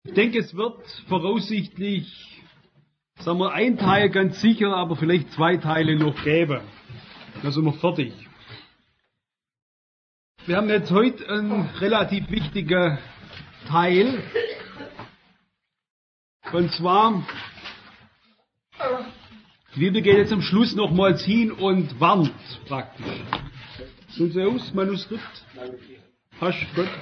Ich denke, es wird voraussichtlich, sagen wir, ein Teil ganz sicher, aber vielleicht 2 Teile noch geben. Dann sind wir fertig. Wir haben jetzt heute einen relativ wichtigen Teil. Und zwar, die Bibel geht jetzt am Schluss nochmals hin und warnt praktisch. Schauen Sie aus, Manuskript? Hast du, gut.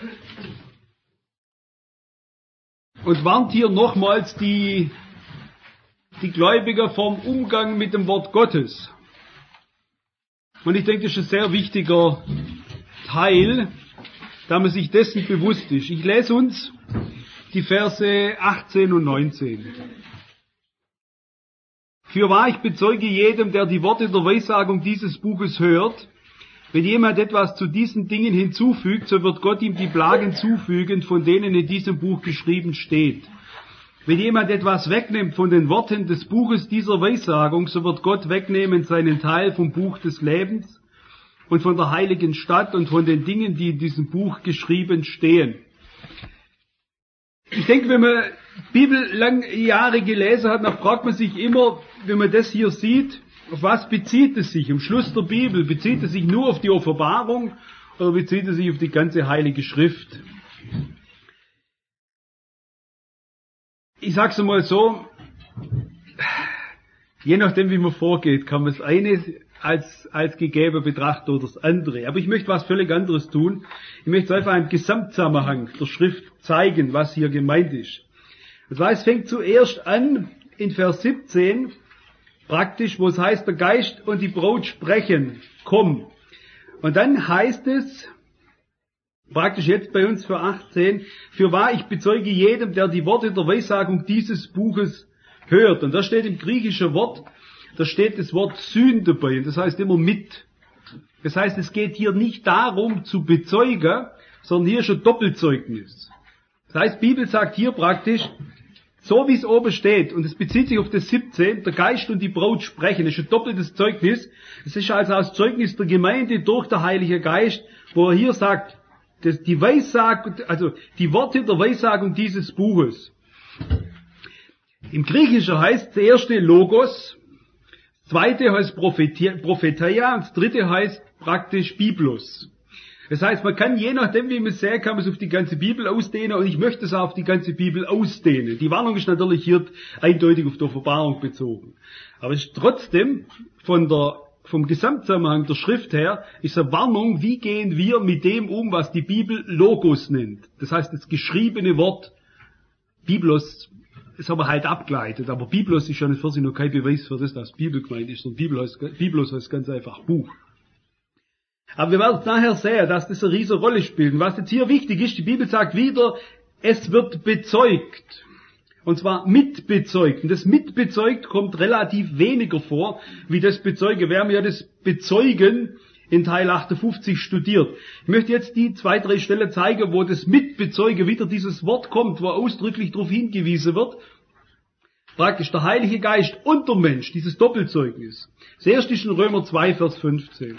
Und warnt hier nochmals die Gläubiger vom Umgang mit dem Wort Gottes. Und ich denke, das ist ein sehr wichtiger Teil, da man sich dessen bewusst ist. Ich lese uns die Verse 18 und 19. Fürwahr, ich bezeuge jedem, der die Worte der Weissagung dieses Buches hört, wenn jemand etwas zu diesen Dingen hinzufügt, so wird Gott ihm die Plagen zufügen, von denen in diesem Buch geschrieben steht. Wenn jemand etwas wegnimmt von den Worten des Buches dieser Weissagung, so wird Gott wegnehmen seinen Teil vom Buch des Lebens und von der heiligen Stadt und von den Dingen, die in diesem Buch geschrieben stehen. Ich denke, wenn man Bibel lange Jahre gelesen hat, dann fragt man sich immer, wenn man das hier sieht, auf was bezieht es sich? Am Schluss der Bibel, bezieht es sich nur auf die Offenbarung oder bezieht es sich auf die ganze Heilige Schrift? Ich sag's einmal so, je nachdem wie man vorgeht, kann man das eine als gegeben betrachten oder das andere. Aber ich möchte was völlig anderes tun. Ich möchte einfach im Gesamtzusammenhang der Schrift zeigen, was hier gemeint ist. Das heißt, es fängt zuerst an in Vers 17, praktisch, wo es heißt, der Geist und die Braut sprechen, komm. Und dann heißt es, praktisch jetzt bei uns für 18, fürwahr, ich bezeuge jedem, der die Worte der Weissagung dieses Buches hört. Und da steht im griechischen Wort, da steht das Wort Syn dabei, und das heißt immer mit. Das heißt, es geht hier nicht darum zu bezeugen, sondern hier ist ein Doppelzeugnis. Das heißt, die Bibel sagt hier praktisch, so wie es oben steht, und es bezieht sich auf das 17, der Geist und die Braut sprechen, das ist ein doppeltes Zeugnis. Es ist also das Zeugnis der Gemeinde durch den Heiligen Geist, wo er hier sagt, dass die Weissagung, also die Worte der Weissagung dieses Buches. Im Griechischen heißt das erste Logos, das zweite heißt Prophetia und das dritte heißt praktisch Biblos. Das heißt, man kann, je nachdem wie man es sehen, kann man es auf die ganze Bibel ausdehnen, und ich möchte es auch auf die ganze Bibel ausdehnen. Die Warnung ist natürlich hier eindeutig auf die Offenbarung bezogen. Aber es ist trotzdem vom Gesamtzusammenhang der Schrift her, ist eine Warnung, wie gehen wir mit dem um, was die Bibel Logos nennt. Das heißt, das geschriebene Wort, Biblos, das haben wir halt abgeleitet, aber Biblos ist ja nicht für sich noch kein Beweis für das, dass Bibel gemeint ist, sondern Biblos heißt ganz einfach Buch. Aber wir werden nachher sehen, dass das eine riesige Rolle spielt. Und was jetzt hier wichtig ist, die Bibel sagt wieder, es wird bezeugt. Und zwar mitbezeugt. Und das mitbezeugt kommt relativ weniger vor, wie das Bezeugen. Wir haben ja das Bezeugen in Teil 58 studiert. Ich möchte jetzt die 2, 3 Stellen zeigen, wo das Mitbezeugen wieder dieses Wort kommt, wo ausdrücklich darauf hingewiesen wird. Praktisch der Heilige Geist und der Mensch, dieses Doppelzeugnis. Das erste ist in Römer 2, Vers 15.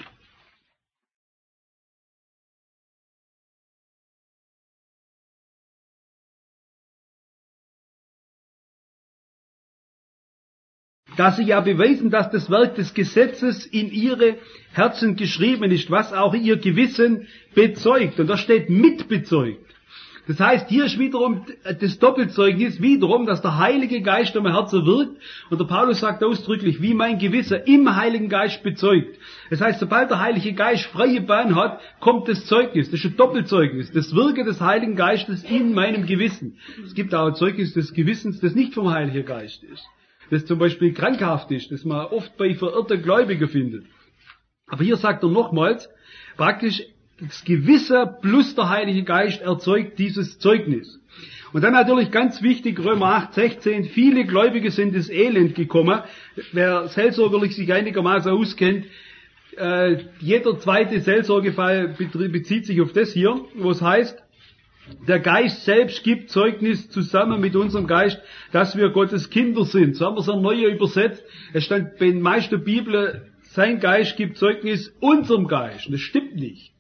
Dass sie ja beweisen, dass das Werk des Gesetzes in ihre Herzen geschrieben ist, was auch ihr Gewissen bezeugt. Und da steht mitbezeugt. Das heißt, hier ist wiederum das Doppelzeugnis, wiederum, dass der Heilige Geist am Herzen wirkt. Und der Paulus sagt ausdrücklich, wie mein Gewissen im Heiligen Geist bezeugt. Das heißt, sobald der Heilige Geist freie Bahn hat, kommt das Zeugnis. Das ist ein Doppelzeugnis. Das Wirken des Heiligen Geistes in meinem Gewissen. Es gibt auch ein Zeugnis des Gewissens, das nicht vom Heiligen Geist ist. Das zum Beispiel krankhaft ist, das man oft bei verirrten Gläubigen findet. Aber hier sagt er nochmals, praktisch das Gewisse plus der Heilige Geist erzeugt dieses Zeugnis. Und dann natürlich ganz wichtig, Römer 8, 16, viele Gläubige sind ins Elend gekommen. Wer seelsorgerlich sich einigermaßen auskennt, jeder zweite Seelsorgefall bezieht sich auf das hier, wo es heißt, der Geist selbst gibt Zeugnis zusammen mit unserem Geist, dass wir Gottes Kinder sind. So haben wir es neu übersetzt. Es stand bei den meisten Bibeln, sein Geist gibt Zeugnis unserem Geist. Das stimmt nicht.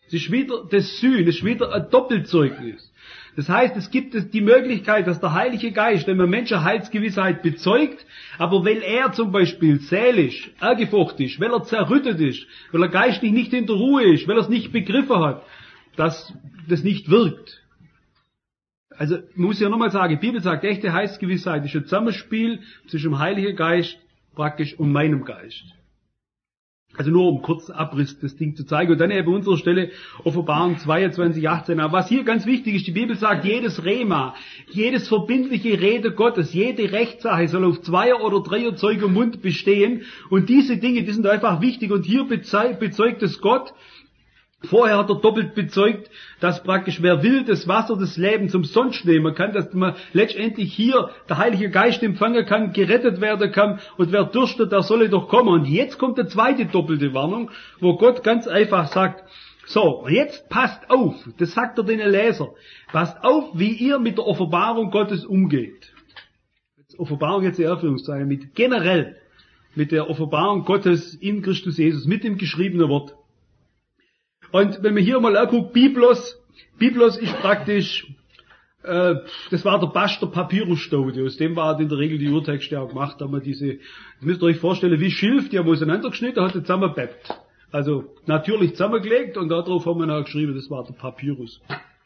Es ist wieder das Syn, es ist wieder ein Doppelzeugnis. Das heißt, es gibt die Möglichkeit, dass der Heilige Geist, wenn man Menschen Heilsgewissheit bezeugt, aber weil er zum Beispiel seelisch angefochten ist, weil er zerrüttet ist, weil er geistlich nicht in der Ruhe ist, weil er es nicht begriffen hat, dass das nicht wirkt. Also, ich muss ja nochmal sagen, die Bibel sagt, echte Heilsgewissheit ist ein Zusammenspiel zwischen dem Heiligen Geist praktisch und meinem Geist. Also nur um kurz Abriss das Ding zu zeigen. Und dann eben an unserer Stelle Offenbarung 22, 18. Aber was hier ganz wichtig ist, die Bibel sagt, jedes Rema, jedes verbindliche Rede Gottes, jede Rechtssache soll auf 2 oder 3 Zeugen Mund bestehen. Und diese Dinge, die sind einfach wichtig. Und hier bezeugt es Gott. Vorher hat er doppelt bezeugt, dass praktisch wer will, das Wasser des Lebens umsonst nehmen kann, dass man letztendlich hier der Heilige Geist empfangen kann, gerettet werden kann und wer dürstet, der solle doch kommen. Und jetzt kommt eine zweite doppelte Warnung, wo Gott ganz einfach sagt, so, jetzt passt auf, das sagt er den Leser, passt auf, wie ihr mit der Offenbarung Gottes umgeht. Offenbarung jetzt in Anführungszeichen, generell mit der Offenbarung Gottes in Christus Jesus, mit dem geschriebenen Wort. Und wenn man hier mal anguckt, Biblos ist praktisch, das war der Bast der Papyrusstaude, aus dem war in der Regel die Urtexte auch gemacht, da man das müsst ihr euch vorstellen, wie Schilf, die haben auseinandergeschnitten, hat zusammengepeppt. Also natürlich zusammengelegt und darauf haben wir auch geschrieben, das war der Papyrus.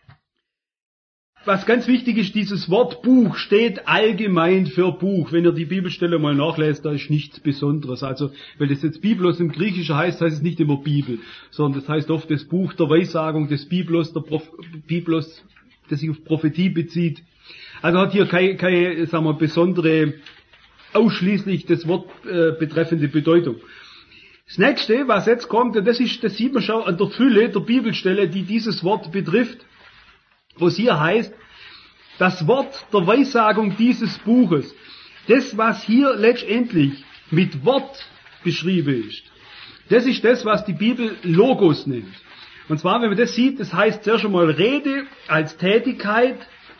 Was ganz wichtig ist, dieses Wort Buch steht allgemein für Buch. Wenn ihr die Bibelstelle mal nachlest, da ist nichts Besonderes. Also, weil das jetzt Biblos im Griechischen heißt es nicht immer Bibel, sondern das heißt oft das Buch der Weissagung, des Biblos, Biblos, das sich auf Prophetie bezieht. Also hat hier keine sagen wir, besondere, ausschließlich das Wort betreffende Bedeutung. Das nächste, was jetzt kommt, und das sieht man schon an der Fülle der Bibelstelle, die dieses Wort betrifft, wo es hier heißt, das Wort der Weissagung dieses Buches, das, was hier letztendlich mit Wort beschrieben ist, das ist das, was die Bibel Logos nennt. Und zwar, wenn man das sieht, das heißt zuerst einmal Rede als Tätigkeit,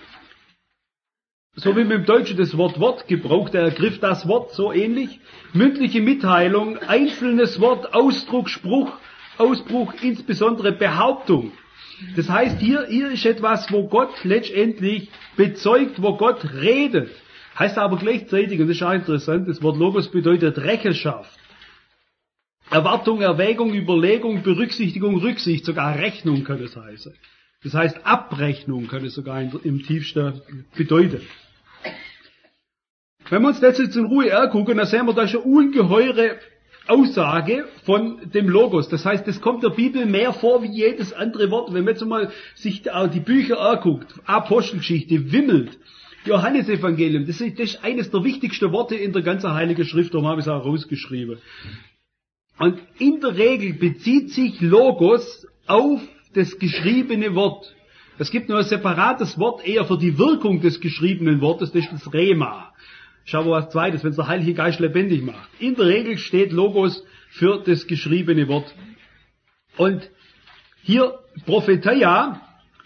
so wie man im Deutschen das Wort gebraucht, der ergriff das Wort so ähnlich, mündliche Mitteilung, einzelnes Wort, Ausdruck, Spruch, Ausbruch, insbesondere Behauptung. Das heißt, hier ist etwas, wo Gott letztendlich bezeugt, wo Gott redet. Heißt aber gleichzeitig, und das ist auch interessant, das Wort Logos bedeutet Rechenschaft. Erwartung, Erwägung, Überlegung, Berücksichtigung, Rücksicht, sogar Rechnung kann es heißen. Das heißt, Abrechnung kann es sogar im tiefsten bedeuten. Wenn wir uns das jetzt in Ruhe angucken, dann sehen wir da schon ungeheure Aussage von dem Logos. Das heißt, es kommt der Bibel mehr vor wie jedes andere Wort. Wenn man jetzt mal sich die Bücher anguckt, Apostelgeschichte wimmelt, Johannesevangelium, das ist eines der wichtigsten Worte in der ganzen Heiligen Schrift, darum habe ich es auch rausgeschrieben. Und in der Regel bezieht sich Logos auf das geschriebene Wort. Es gibt noch ein separates Wort eher für die Wirkung des geschriebenen Wortes, das ist das Rema. Schau mal was Zweites, wenn es der Heilige Geist lebendig macht. In der Regel steht Logos für das geschriebene Wort. Und hier Prophetia,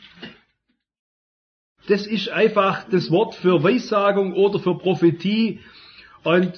das ist einfach das Wort für Weissagung oder für Prophetie. Und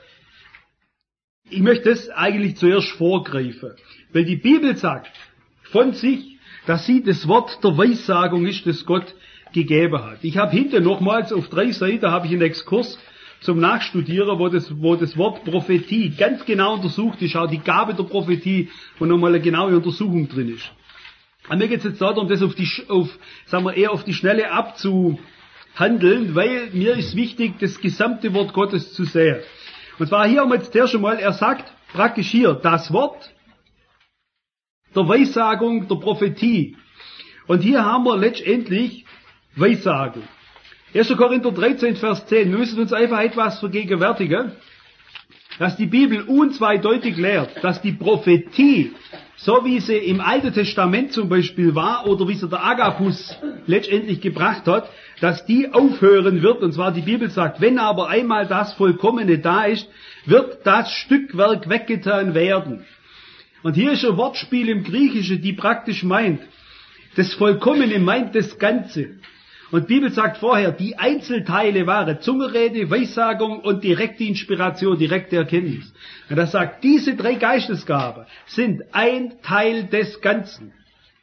ich möchte das eigentlich zuerst vorgreifen. Weil die Bibel sagt von sich, dass sie das Wort der Weissagung ist, das Gott gegeben hat. Ich habe hinten nochmals auf 3 Seiten habe ich einen Exkurs zum Nachstudieren, wo das Wort Prophetie ganz genau untersucht ist, auch die Gabe der Prophetie, wo nochmal eine genaue Untersuchung drin ist. Und mir geht es jetzt darum, das eher auf die Schnelle abzuhandeln, weil mir ist wichtig, das gesamte Wort Gottes zu sehen. Und zwar hier haben wir jetzt zuerst einmal, er sagt praktisch hier, das Wort der Weissagung, der Prophetie. Und hier haben wir letztendlich Weissagung. 1. Korinther 13, Vers 10. Wir müssen uns einfach etwas vergegenwärtigen, dass die Bibel unzweideutig lehrt, dass die Prophetie, so wie sie im Alten Testament zum Beispiel war, oder wie sie der Agabus letztendlich gebracht hat, dass die aufhören wird. Und zwar die Bibel sagt, wenn aber einmal das Vollkommene da ist, wird das Stückwerk weggetan werden. Und hier ist ein Wortspiel im Griechischen, die praktisch meint, das Vollkommene meint das Ganze. Und die Bibel sagt vorher, die Einzelteile waren Zungenrede, Weissagung und direkte Inspiration, direkte Erkenntnis. Und das sagt, diese 3 Geistesgaben sind ein Teil des Ganzen.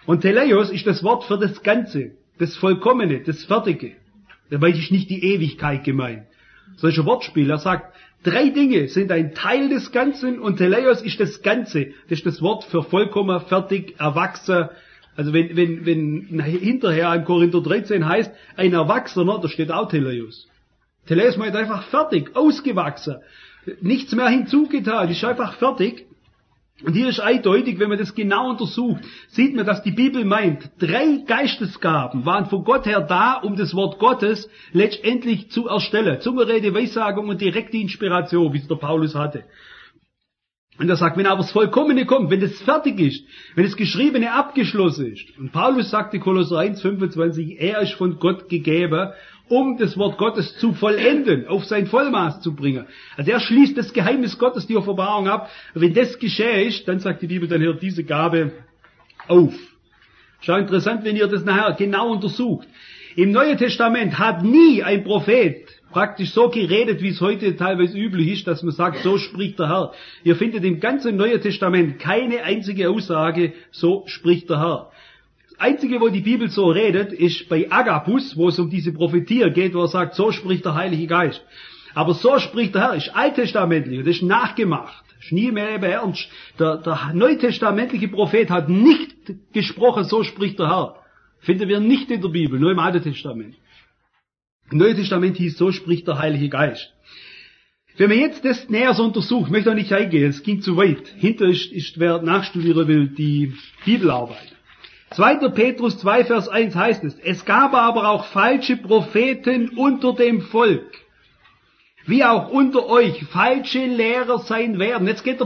Und Teleios ist das Wort für das Ganze, das Vollkommene, das Fertige. Dabei ist nicht die Ewigkeit gemeint. Solcher Wortspiel, er sagt, 3 Dinge sind ein Teil des Ganzen und Teleios ist das Ganze. Das ist das Wort für vollkommen, fertig, erwachsen. Also wenn hinterher in Korinther 13 heißt, ein Erwachsener, da steht auch Teleios. Teleios meint einfach fertig, ausgewachsen. Nichts mehr hinzugetan, ist einfach fertig. Und hier ist eindeutig, wenn man das genau untersucht, sieht man, dass die Bibel meint, 3 Geistesgaben waren von Gott her da, um das Wort Gottes letztendlich zu erstellen. Zungenrede, Weissagung und direkte Inspiration, wie es der Paulus hatte. Und er sagt, wenn aber das Vollkommene kommt, wenn das fertig ist, wenn das Geschriebene abgeschlossen ist. Und Paulus sagte Kolosser 1,25, er ist von Gott gegeben, um das Wort Gottes zu vollenden, auf sein Vollmaß zu bringen. Also er schließt das Geheimnis Gottes, die Offenbarung ab. Und wenn das geschehen ist, dann sagt die Bibel, dann hört diese Gabe auf. Schau, interessant, wenn ihr das nachher genau untersucht. Im Neuen Testament hat nie ein Prophet praktisch so geredet, wie es heute teilweise üblich ist, dass man sagt, so spricht der Herr. Ihr findet im ganzen Neuen Testament keine einzige Aussage, so spricht der Herr. Das Einzige, wo die Bibel so redet, ist bei Agabus, wo es um diese Prophetie geht, wo er sagt, so spricht der Heilige Geist. Aber so spricht der Herr, ist alttestamentlich, und das ist nachgemacht. Das ist nie mehr ernst. Der neutestamentliche Prophet hat nicht gesprochen, so spricht der Herr. Finden wir nicht in der Bibel, nur im Alten Testament. Im Neuen Testament hieß, so spricht der Heilige Geist. Wenn man jetzt das näher so untersucht, möchte ich auch nicht eingehen, es ging zu weit. Hinter ist, wer nachstudieren will, die Bibelarbeit. 2. Petrus 2, Vers 1 heißt es gab aber auch falsche Propheten unter dem Volk, wie auch unter euch falsche Lehrer sein werden. Jetzt geht der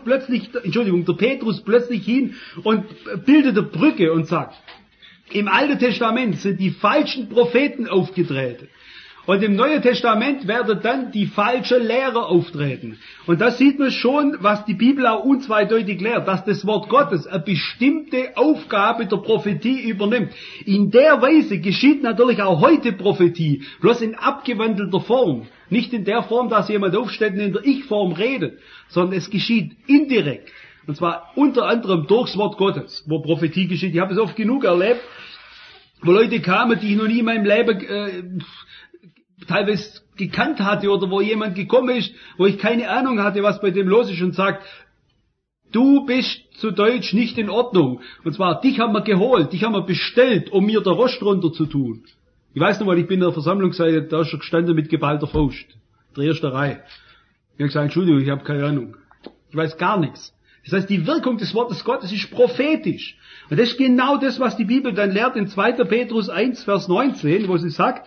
Petrus plötzlich hin und bildet eine Brücke und sagt, im Alten Testament sind die falschen Propheten aufgetreten. Und im Neuen Testament werden dann die falschen Lehrer auftreten. Und da sieht man schon, was die Bibel auch unzweideutig lehrt, dass das Wort Gottes eine bestimmte Aufgabe der Prophetie übernimmt. In der Weise geschieht natürlich auch heute Prophetie, bloß in abgewandelter Form. Nicht in der Form, dass jemand aufsteht und in der Ich-Form redet, sondern es geschieht indirekt. Und zwar unter anderem durchs Wort Gottes, wo Prophetie geschieht. Ich habe es oft genug erlebt, wo Leute kamen, die ich noch nie in meinem Leben teilweise gekannt hatte, oder wo jemand gekommen ist, wo ich keine Ahnung hatte, was bei dem los ist, und sagt, du bist zu Deutsch nicht in Ordnung. Und zwar, dich haben wir geholt, dich haben wir bestellt, um mir der Rost runter zu tun. Ich weiß noch mal, ich bin in der Versammlungsseite, da ist schon gestanden mit geballter Faust. Der erste Reihe. Ich habe gesagt, Entschuldigung, ich habe keine Ahnung. Ich weiß gar nichts. Das heißt, die Wirkung des Wortes Gottes ist prophetisch. Und das ist genau das, was die Bibel dann lehrt in 2. Petrus 1, Vers 19, wo sie sagt,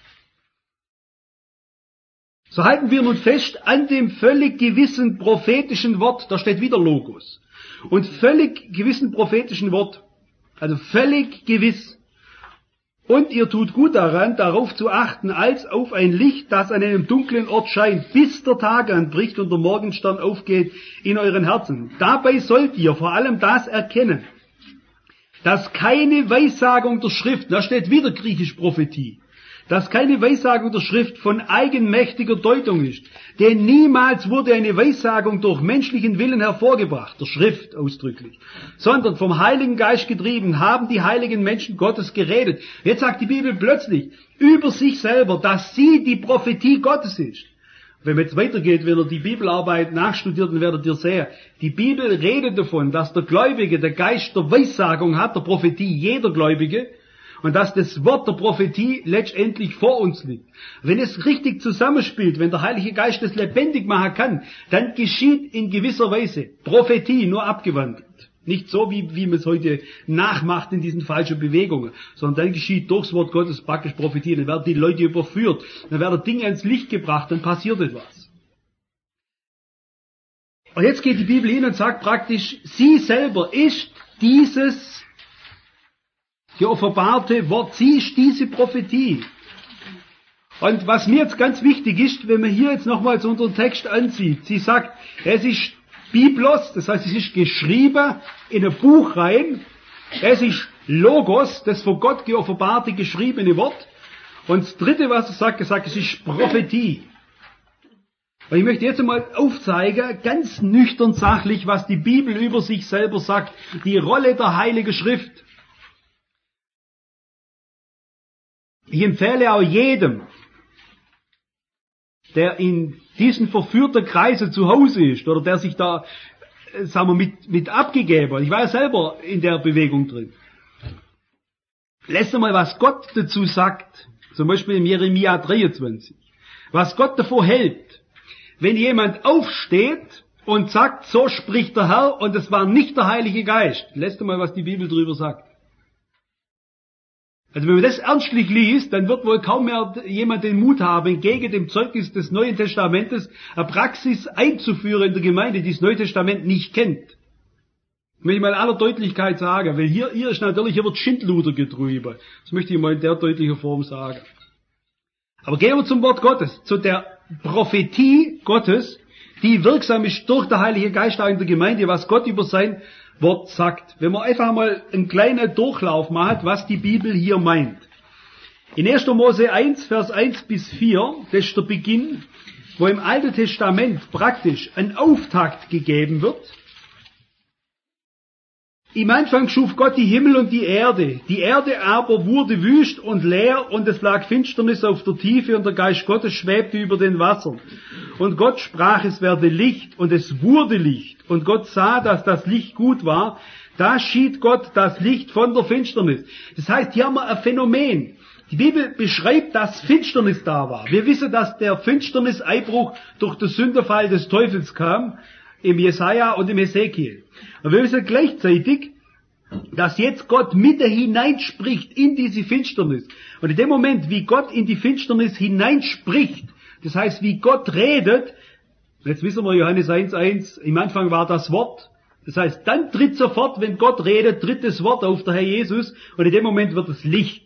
so halten wir nun fest an dem völlig gewissen prophetischen Wort, da steht wieder Logos, und völlig gewissen prophetischen Wort, also völlig gewiss. Und ihr tut gut daran, darauf zu achten, als auf ein Licht, das an einem dunklen Ort scheint, bis der Tag anbricht und der Morgenstern aufgeht in euren Herzen. Dabei sollt ihr vor allem das erkennen, dass keine Weissagung der Schrift, da steht wieder griechisch Prophetie, dass keine Weissagung der Schrift von eigenmächtiger Deutung ist. Denn niemals wurde eine Weissagung durch menschlichen Willen hervorgebracht, der Schrift ausdrücklich, sondern vom Heiligen Geist getrieben haben die heiligen Menschen Gottes geredet. Jetzt sagt die Bibel plötzlich über sich selber, dass sie die Prophetie Gottes ist. Wenn man jetzt weitergeht, wenn ihr die Bibelarbeit nachstudiert, dann werdet ihr sehen, die Bibel redet davon, dass der Gläubige der Geist der Weissagung hat, der Prophetie jeder Gläubige, und dass das Wort der Prophetie letztendlich vor uns liegt. Wenn es richtig zusammenspielt, wenn der Heilige Geist es lebendig machen kann, dann geschieht in gewisser Weise Prophetie, nur abgewandelt. Nicht so, wie man es heute nachmacht in diesen falschen Bewegungen, sondern dann geschieht durchs Wort Gottes praktisch Prophetie. Dann werden die Leute überführt, dann werden Dinge ans Licht gebracht, dann passiert etwas. Und jetzt geht die Bibel hin und sagt praktisch, sie selber ist dieses die offenbarte Wort, sie ist diese Prophetie. Und was mir jetzt ganz wichtig ist, wenn man hier jetzt nochmals unseren Text ansieht, sie sagt, es ist Biblos, das heißt, es ist geschrieben in ein Buch rein, es ist Logos, das von Gott geoffenbarte, geschriebene Wort, und das dritte, was er sagt, es ist Prophetie. Und ich möchte jetzt einmal aufzeigen, ganz nüchtern sachlich, was die Bibel über sich selber sagt, die Rolle der Heiligen Schrift. Ich empfehle auch jedem, der in diesen verführten Kreisen zu Hause ist oder der sich da, sagen wir, mit abgegeben hat. Ich war ja selber in der Bewegung drin. Lässt mal, was Gott dazu sagt, zum Beispiel im Jeremia 23, was Gott davor hält, wenn jemand aufsteht und sagt, so spricht der Herr und es war nicht der Heilige Geist. Lässt mal, was die Bibel drüber sagt. Also wenn man das ernstlich liest, dann wird wohl kaum mehr jemand den Mut haben, gegen dem Zeugnis des Neuen Testamentes eine Praxis einzuführen in der Gemeinde, die das Neue Testament nicht kennt. Will ich mal in aller Deutlichkeit sagen, weil hier ist natürlich, hier wird Schindluder getrieben. Das möchte ich mal in der deutlichen Form sagen. Aber gehen wir zum Wort Gottes, zu der Prophetie Gottes, die wirksam ist durch den Heiligen Geist auch in der Gemeinde, was Gott über sein Wort sagt. Wenn man einfach mal einen kleinen Durchlauf macht, was die Bibel hier meint. In 1. Mose 1, Vers 1 bis 4, das ist der Beginn, wo im Alten Testament praktisch ein Auftakt gegeben wird. Im Anfang schuf Gott die Himmel und die Erde. Die Erde aber wurde wüst und leer und es lag Finsternis auf der Tiefe und der Geist Gottes schwebte über den Wassern. Und Gott sprach, es werde Licht und es wurde Licht. Und Gott sah, dass das Licht gut war. Da schied Gott das Licht von der Finsternis. Das heißt, hier haben wir ein Phänomen. Die Bibel beschreibt, dass Finsternis da war. Wir wissen, dass der Finsterniseinbruch durch den Sündenfall des Teufels kam, im Jesaja und im Hesekiel. Und wir wissen gleichzeitig, dass jetzt Gott Mitte hineinspricht in diese Finsternis. Und in dem Moment, wie Gott in die Finsternis hineinspricht, das heißt, wie Gott redet, jetzt wissen wir Johannes 1,1, im Anfang war das Wort, das heißt, dann tritt sofort, wenn Gott redet, tritt das Wort auf der Herr Jesus und in dem Moment wird es Licht.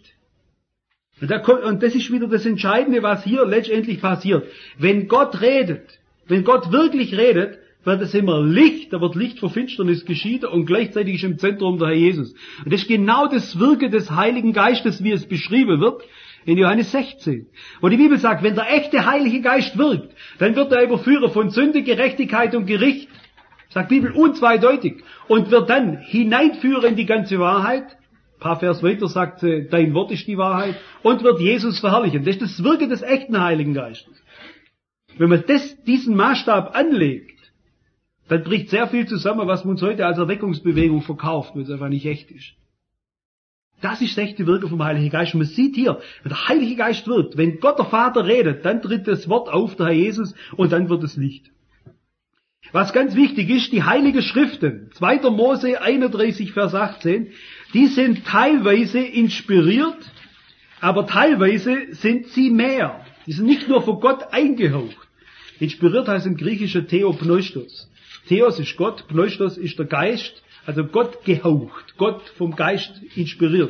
Und das ist wieder das Entscheidende, was hier letztendlich passiert. Wenn Gott redet, wenn Gott wirklich redet, wird es immer Licht, da wird Licht vor Finsternis geschieden und gleichzeitig ist im Zentrum der Herr Jesus. Und das ist genau das Wirken des Heiligen Geistes, wie es beschrieben wird in Johannes 16. Wo die Bibel sagt, wenn der echte Heilige Geist wirkt, dann wird er überführen von Sünde, Gerechtigkeit und Gericht. Sagt die Bibel unzweideutig. Und wird dann hineinführen in die ganze Wahrheit. Ein paar Vers weiter sagt sie, dein Wort ist die Wahrheit. Und wird Jesus verherrlichen. Das ist das Wirken des echten Heiligen Geistes. Wenn man diesen Maßstab anlegt, dann bricht sehr viel zusammen, was man uns heute als Erweckungsbewegung verkauft, weil es einfach nicht echt ist. Das ist das echte Wirken vom Heiligen Geist. Und man sieht hier, wenn der Heilige Geist wirkt, wenn Gott der Vater redet, dann tritt das Wort auf, der Herr Jesus, und dann wird es Licht. Was ganz wichtig ist, die Heiligen Schriften, 2. Mose 31, Vers 18, die sind teilweise inspiriert, aber teilweise sind sie mehr. Die sind nicht nur von Gott eingehaucht. Inspiriert heißt im Griechischen Theopneustos. Theos ist Gott, Pneustos ist der Geist, also Gott gehaucht, Gott vom Geist inspiriert.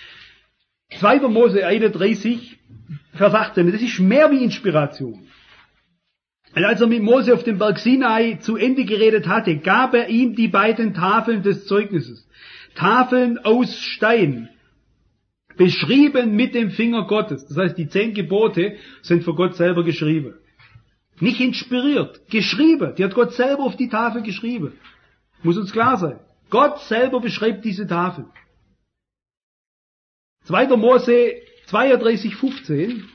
2. Mose 31, Vers 18, das ist mehr wie Inspiration. Und als er mit Mose auf dem Berg Sinai zu Ende geredet hatte, gab er ihm die beiden Tafeln des Zeugnisses. Tafeln aus Stein, beschrieben mit dem Finger Gottes. Das heißt, die 10 Gebote sind von Gott selber geschrieben. Nicht inspiriert, geschrieben. Die hat Gott selber auf die Tafel geschrieben. Muss uns klar sein. Gott selber beschreibt diese Tafel. 2. Mose 32, 15.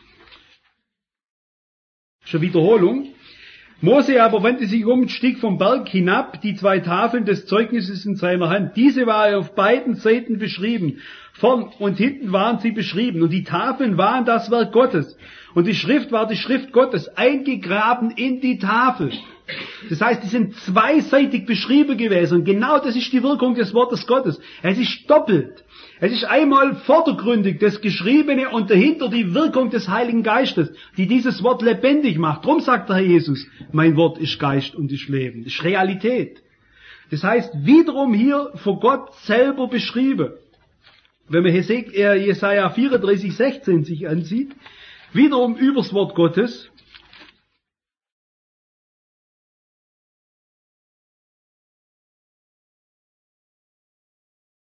Schon Wiederholung. Mose aber wandte sich um und stieg vom Berg hinab, die 2 Tafeln des Zeugnisses in seiner Hand. Diese waren auf beiden Seiten beschrieben. Vorn und hinten waren sie beschrieben. Und die Tafeln waren das Werk Gottes. Und die Schrift war die Schrift Gottes, eingegraben in die Tafel. Das heißt, die sind zweiseitig beschrieben gewesen. Und genau das ist die Wirkung des Wortes Gottes. Es ist doppelt. Es ist einmal vordergründig das Geschriebene und dahinter die Wirkung des Heiligen Geistes, die dieses Wort lebendig macht. Drum sagt der Herr Jesus, mein Wort ist Geist und ist Leben. Das ist Realität. Das heißt, wiederum hier vor Gott selber beschrieben. Wenn man Jesaja 34, 16 sich ansieht, wiederum übers Wort Gottes.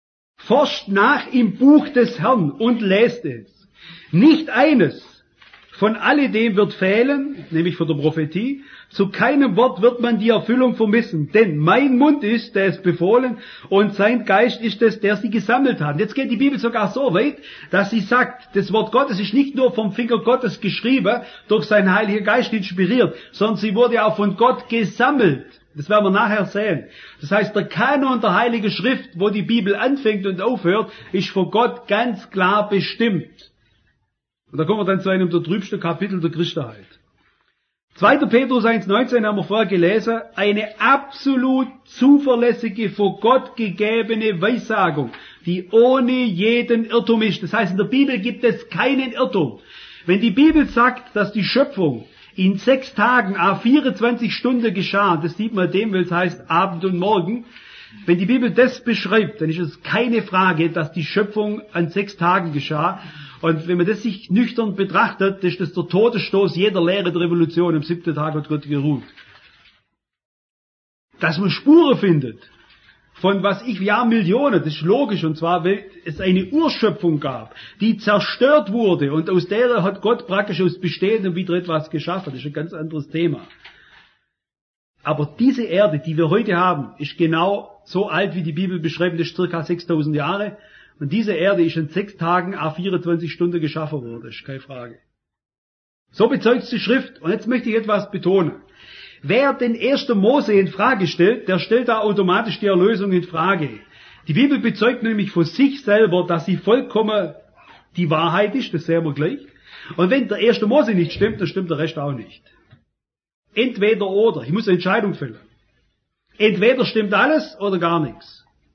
Forscht nach im Buch des Herrn und lest es. Nicht eines Von alledem wird fehlen, nämlich von der Prophetie, zu keinem Wort wird man die Erfüllung vermissen, denn mein Mund ist, der es befohlen, und sein Geist ist es, der sie gesammelt hat. Und jetzt geht die Bibel sogar so weit, dass sie sagt, das Wort Gottes ist nicht nur vom Finger Gottes geschrieben, durch seinen Heiligen Geist inspiriert, sondern sie wurde auch von Gott gesammelt. Das werden wir nachher sehen. Das heißt, der Kanon der Heiligen Schrift, wo die Bibel anfängt und aufhört, ist von Gott ganz klar bestimmt. Und da kommen wir dann zu einem der trübsten Kapitel der Christenheit. 2. Petrus 1,19 haben wir vorher gelesen, eine absolut zuverlässige, von Gott gegebene Weissagung, die ohne jeden Irrtum ist. Das heißt, in der Bibel gibt es keinen Irrtum. Wenn die Bibel sagt, dass die Schöpfung in 6 Tagen, 24 Stunden geschah, das sieht man dem, weil es heißt Abend und Morgen, wenn die Bibel das beschreibt, dann ist es keine Frage, dass die Schöpfung an 6 Tagen geschah. Und wenn man das sich nüchtern betrachtet, ist das der Todesstoß jeder Lehre der Revolution. Am 7. Tag hat Gott geruht. Dass man Spuren findet von Millionen, das ist logisch, und zwar, weil es eine Urschöpfung gab, die zerstört wurde, und aus der hat Gott praktisch aus Bestehendem wieder etwas geschaffen. Das ist ein ganz anderes Thema. Aber diese Erde, die wir heute haben, ist genau so alt, wie die Bibel beschreibt, das ist circa 6000 Jahre. Und diese Erde ist in 6 Tagen 24 Stunden geschaffen worden, das ist keine Frage. So bezeugt die Schrift. Und jetzt möchte ich etwas betonen. Wer den 1. Mose in Frage stellt, der stellt da automatisch die Erlösung in Frage. Die Bibel bezeugt nämlich von sich selber, dass sie vollkommen die Wahrheit ist, das sehen wir gleich. Und wenn der 1. Mose nicht stimmt, dann stimmt der Rest auch nicht. Entweder oder. Ich muss eine Entscheidung fällen. Entweder stimmt alles oder gar nichts.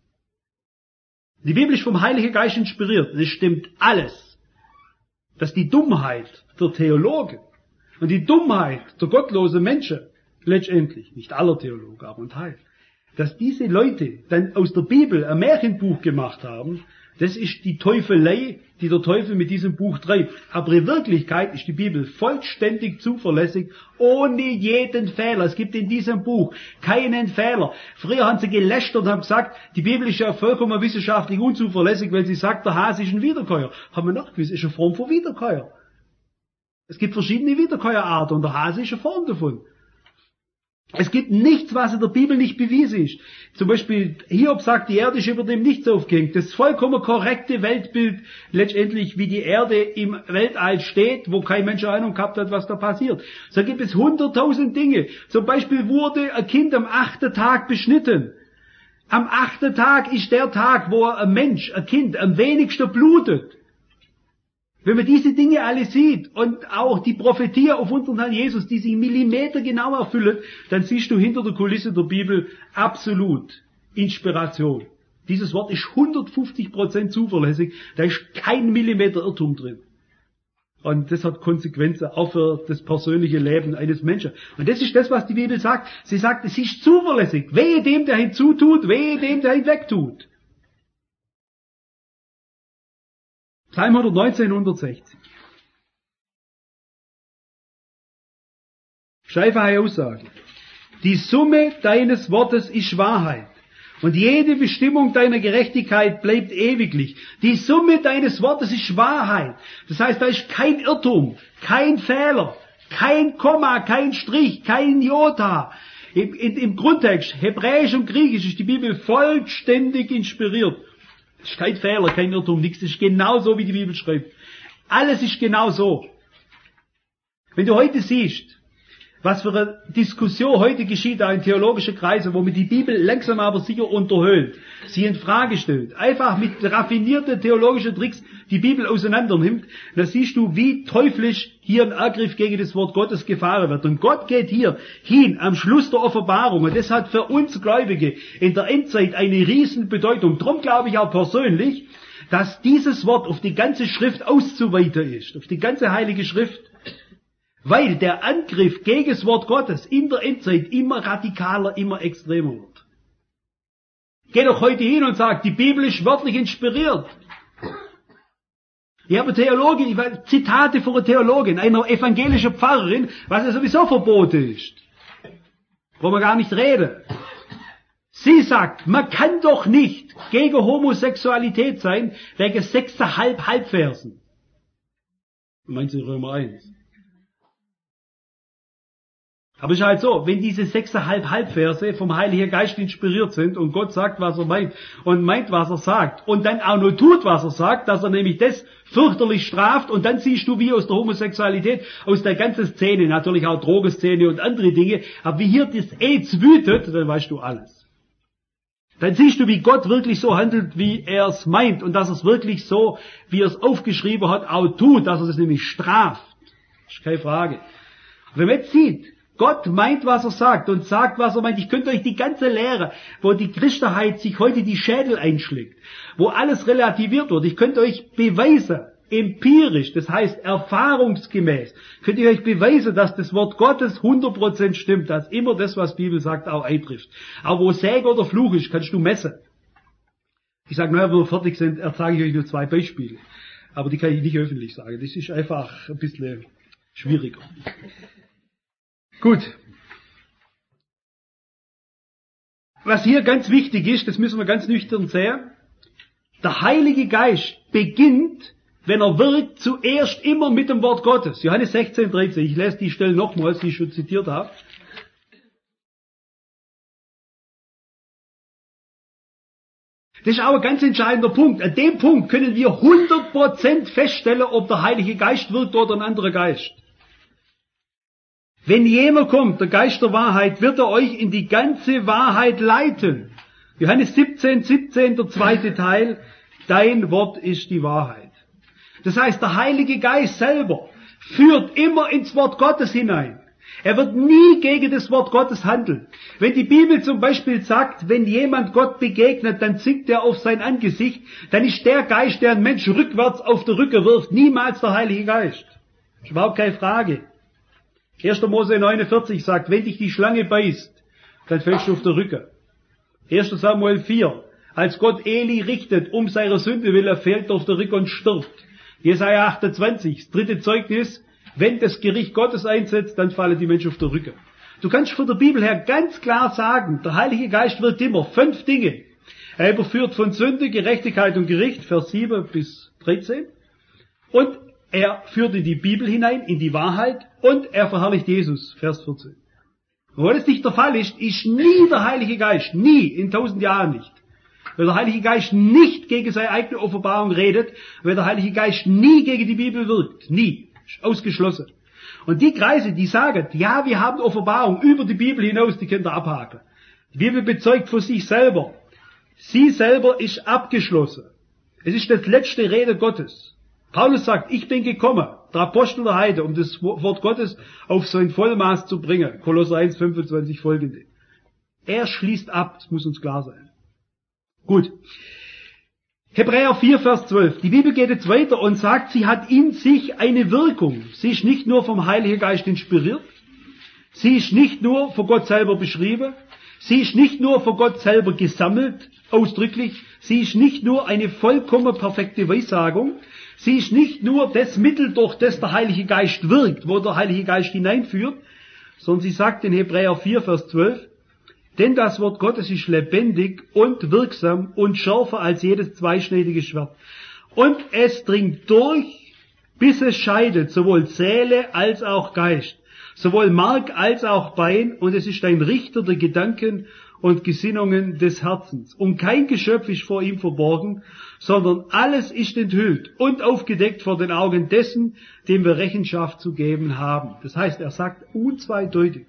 Die Bibel ist vom Heiligen Geist inspiriert. Es stimmt alles. Dass die Dummheit der Theologen und die Dummheit der gottlosen Menschen, letztendlich, nicht aller Theologen, aber ein Teil, dass diese Leute dann aus der Bibel ein Märchenbuch gemacht haben, das ist die Teufelei, die der Teufel mit diesem Buch treibt. Aber in Wirklichkeit ist die Bibel vollständig zuverlässig, ohne jeden Fehler. Es gibt in diesem Buch keinen Fehler. Früher haben sie gelästert und haben gesagt, die Bibel ist ja vollkommen wissenschaftlich unzuverlässig, weil sie sagt, der Hase ist ein Wiederkäuer. Haben wir noch gewusst, ist eine Form von Wiederkäuer. Es gibt verschiedene Wiederkäuerarten und der Hase ist eine Form davon. Es gibt nichts, was in der Bibel nicht bewiesen ist. Zum Beispiel, Hiob sagt, die Erde ist über dem Nichts aufgehängt. Das vollkommen korrekte Weltbild, letztendlich, wie die Erde im Weltall steht, wo kein Mensch Ahnung gehabt hat, was da passiert. So gibt es 100.000 Dinge. Zum Beispiel wurde ein Kind am 8. Tag beschnitten. Am 8. Tag ist der Tag, wo ein Mensch, ein Kind, am wenigsten blutet. Wenn man diese Dinge alle sieht und auch die Prophetie auf unseren Herrn Jesus, die sich Millimeter genau erfüllen, dann siehst du hinter der Kulisse der Bibel absolut Inspiration. Dieses Wort ist 150% zuverlässig, da ist kein Millimeter Irrtum drin. Und das hat Konsequenzen auch für das persönliche Leben eines Menschen. Und das ist das, was die Bibel sagt. Sie sagt, es ist zuverlässig. Wehe dem, der hinzutut, wehe dem, der hinwegtut. Psalm 119, 160. Schreife Aussage. Die Summe deines Wortes ist Wahrheit. Und jede Bestimmung deiner Gerechtigkeit bleibt ewiglich. Die Summe deines Wortes ist Wahrheit. Das heißt, da ist kein Irrtum, kein Fehler, kein Komma, kein Strich, kein Jota. Im Grundtext, Hebräisch und Griechisch, ist die Bibel vollständig inspiriert. Es ist kein Fehler, kein Irrtum, nichts. Es ist genau so, wie die Bibel schreibt. Alles ist genau so. Wenn du heute siehst, was für eine Diskussion heute geschieht, da in theologischen Kreisen, wo man die Bibel langsam aber sicher unterhöhlt, sie in Frage stellt, einfach mit raffinierten theologischen Tricks die Bibel auseinander nimmt, dann siehst du, wie teuflisch hier ein Angriff gegen das Wort Gottes gefahren wird. Und Gott geht hier hin am Schluss der Offenbarung. Und das hat für uns Gläubige in der Endzeit eine riesen Bedeutung. Darum glaube ich auch persönlich, dass dieses Wort auf die ganze Schrift auszuweiten ist, auf die ganze Heilige Schrift. Weil der Angriff gegen das Wort Gottes in der Endzeit immer radikaler, immer extremer wird. Geh doch heute hin und sag, die Bibel ist wörtlich inspiriert. Ich habe Zitate von einer Theologin, einer evangelischen Pfarrerin, was ja sowieso verboten ist. Brauchen wir gar nicht reden. Sie sagt, man kann doch nicht gegen Homosexualität sein, wegen 6,5 Halbversen. Meinst du Römer 1? Aber es ist halt so, wenn diese 6,5 Halbverse vom Heiligen Geist inspiriert sind und Gott sagt, was er meint und meint, was er sagt und dann auch nur tut, was er sagt, dass er nämlich das fürchterlich straft und dann siehst du wie aus der Homosexualität, aus der ganzen Szene, natürlich auch Drogenszene und andere Dinge, aber wie hier das AIDS wütet, dann weißt du alles. Dann siehst du, wie Gott wirklich so handelt, wie er es meint und dass er es wirklich so, wie er es aufgeschrieben hat, auch tut, dass er es nämlich straft. Das ist keine Frage. Wenn man jetzt sieht, Gott meint, was er sagt und sagt, was er meint. Ich könnte euch die ganze Lehre, wo die Christenheit sich heute die Schädel einschlägt, wo alles relativiert wird, ich könnte euch beweisen, empirisch, das heißt erfahrungsgemäß, könnte ich euch beweisen, dass das Wort Gottes 100% stimmt, dass immer das, was die Bibel sagt, auch eintrifft. Aber wo Segen oder Fluch ist, kannst du messen. Ich sage, naja, wenn wir fertig sind, sage ich euch nur 2 Beispiele. Aber die kann ich nicht öffentlich sagen. Das ist einfach ein bisschen schwieriger. Gut. Was hier ganz wichtig ist, das müssen wir ganz nüchtern sehen, der Heilige Geist beginnt, wenn er wirkt, zuerst immer mit dem Wort Gottes. Johannes 16, 13. Ich lese die Stelle nochmals, die ich schon zitiert habe. Das ist auch ein ganz entscheidender Punkt. An dem Punkt können wir 100% feststellen, ob der Heilige Geist wirkt oder ein anderer Geist. Wenn jemand kommt, der Geist der Wahrheit, wird er euch in die ganze Wahrheit leiten. Johannes 17, 17, der 2. Teil, dein Wort ist die Wahrheit. Das heißt, der Heilige Geist selber führt immer ins Wort Gottes hinein. Er wird nie gegen das Wort Gottes handeln. Wenn die Bibel zum Beispiel sagt, wenn jemand Gott begegnet, dann sinkt er auf sein Angesicht, dann ist der Geist, der einen Menschen rückwärts auf der Rücke wirft, niemals der Heilige Geist. Das ist überhaupt keine Frage. 1. Mose 49 sagt, wenn dich die Schlange beißt, dann fällst du auf der Rücke. 1. Samuel 4, als Gott Eli richtet, um seiner Sünde willen, fällt er auf der Rücke und stirbt. Jesaja 28, das 3. Zeugnis, wenn das Gericht Gottes einsetzt, dann fallen die Menschen auf der Rücke. Du kannst von der Bibel her ganz klar sagen, der Heilige Geist wirkt immer 5 Dinge. Er überführt von Sünde, Gerechtigkeit und Gericht, Vers 7 bis 13. Und er führt in die Bibel hinein, in die Wahrheit, und er verherrlicht Jesus, Vers 14. Und wenn es nicht der Fall ist, ist nie der Heilige Geist, nie, in 1000 Jahren nicht. Weil der Heilige Geist nicht gegen seine eigene Offenbarung redet, weil der Heilige Geist nie gegen die Bibel wirkt, nie, ist ausgeschlossen. Und die Kreise, die sagen, ja, wir haben Offenbarung über die Bibel hinaus, die könnt ihr abhaken. Die Bibel bezeugt für sich selber. Sie selber ist abgeschlossen. Es ist das letzte Rede Gottes. Paulus sagt, ich bin gekommen, der Apostel der Heide, um das Wort Gottes auf sein Vollmaß zu bringen. Kolosser 1, 25 folgende. Er schließt ab, das muss uns klar sein. Gut. Hebräer 4, Vers 12. Die Bibel geht jetzt weiter und sagt, sie hat in sich eine Wirkung. Sie ist nicht nur vom Heiligen Geist inspiriert. Sie ist nicht nur von Gott selber beschrieben. Sie ist nicht nur von Gott selber gesammelt, ausdrücklich. Sie ist nicht nur eine vollkommen perfekte Weissagung. Sie ist nicht nur das Mittel, durch das der Heilige Geist wirkt, wo der Heilige Geist hineinführt, sondern sie sagt in Hebräer 4, Vers 12, denn das Wort Gottes ist lebendig und wirksam und schärfer als jedes zweischneidige Schwert. Und es dringt durch, bis es scheidet, sowohl Seele als auch Geist, sowohl Mark als auch Bein, und es ist ein Richter der Gedanken und Gesinnungen des Herzens. Und kein Geschöpf ist vor ihm verborgen, sondern alles ist enthüllt und aufgedeckt vor den Augen dessen, dem wir Rechenschaft zu geben haben. Das heißt, er sagt unzweideutig.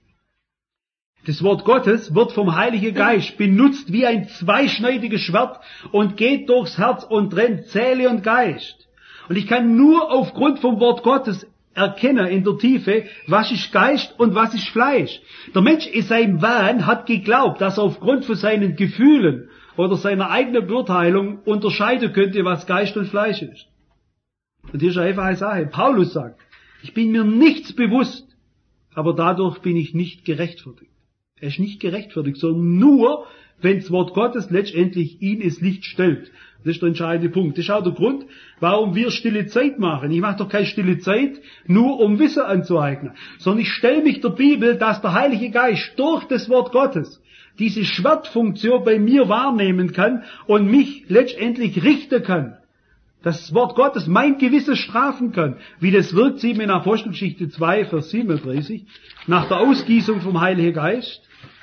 Das Wort Gottes wird vom Heiligen Geist benutzt wie ein zweischneidiges Schwert und geht durchs Herz und trennt Seele und Geist. Und ich kann nur aufgrund vom Wort Gottes erkennen in der Tiefe, was ist Geist und was ist Fleisch. Der Mensch in seinem Wahn hat geglaubt, dass er aufgrund von seinen Gefühlen oder seiner eigenen Beurteilung unterscheiden könnte, was Geist und Fleisch ist. Und hier ist einfach eine Sache. Paulus sagt, ich bin mir nichts bewusst, aber dadurch bin ich nicht gerechtfertigt. Er ist nicht gerechtfertigt, sondern nur, wenn das Wort Gottes letztendlich ihn ins Licht stellt. Das ist der entscheidende Punkt. Das ist auch der Grund, warum wir stille Zeit machen. Ich mache doch keine stille Zeit, nur um Wissen anzueignen, sondern ich stelle mich der Bibel, dass der Heilige Geist durch das Wort Gottes diese Schwertfunktion bei mir wahrnehmen kann und mich letztendlich richten kann. Dass das Wort Gottes mein Gewissen strafen kann. Wie das wirkt, sieht man in Apostelgeschichte 2, Vers 37, nach der Ausgießung vom Heiligen Geist.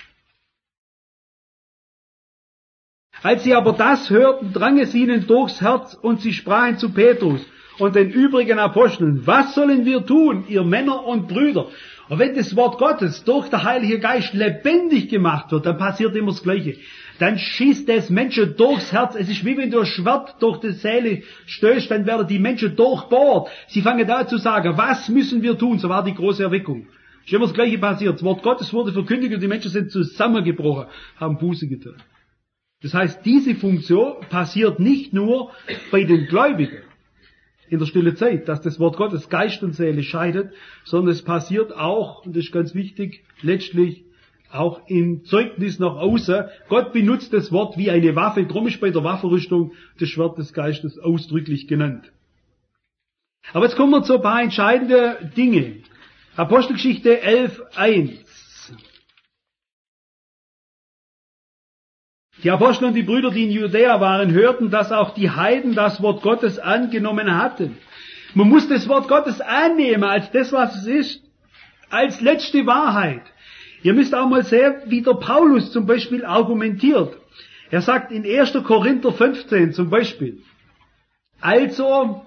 Als sie aber das hörten, drang es ihnen durchs Herz und sie sprachen zu Petrus und den übrigen Aposteln: Was sollen wir tun, ihr Männer und Brüder? Und wenn das Wort Gottes durch den Heiligen Geist lebendig gemacht wird, dann passiert immer das Gleiche. Dann schießt das Menschen durchs Herz. Es ist wie wenn du ein Schwert durch die Seele stößt, dann werden die Menschen durchbohrt. Sie fangen da zu sagen: Was müssen wir tun? So war die große Erweckung. Ist immer das Gleiche passiert. Das Wort Gottes wurde verkündigt und die Menschen sind zusammengebrochen, haben Buße getan. Das heißt, diese Funktion passiert nicht nur bei den Gläubigen in der stille Zeit, dass das Wort Gottes Geist und Seele scheidet, sondern es passiert auch, und das ist ganz wichtig, letztlich auch im Zeugnis nach außen. Gott benutzt das Wort wie eine Waffe, drum ist bei der Waffenrüstung das Schwert des Geistes ausdrücklich genannt. Aber jetzt kommen wir zu ein paar entscheidende Dinge. Apostelgeschichte 11,1. Die Apostel und die Brüder, die in Judäa waren, hörten, dass auch die Heiden das Wort Gottes angenommen hatten. Man muss das Wort Gottes annehmen als das, was es ist, als letzte Wahrheit. Ihr müsst auch mal sehen, wie der Paulus zum Beispiel argumentiert. Er sagt in 1. Korinther 15 zum Beispiel: Also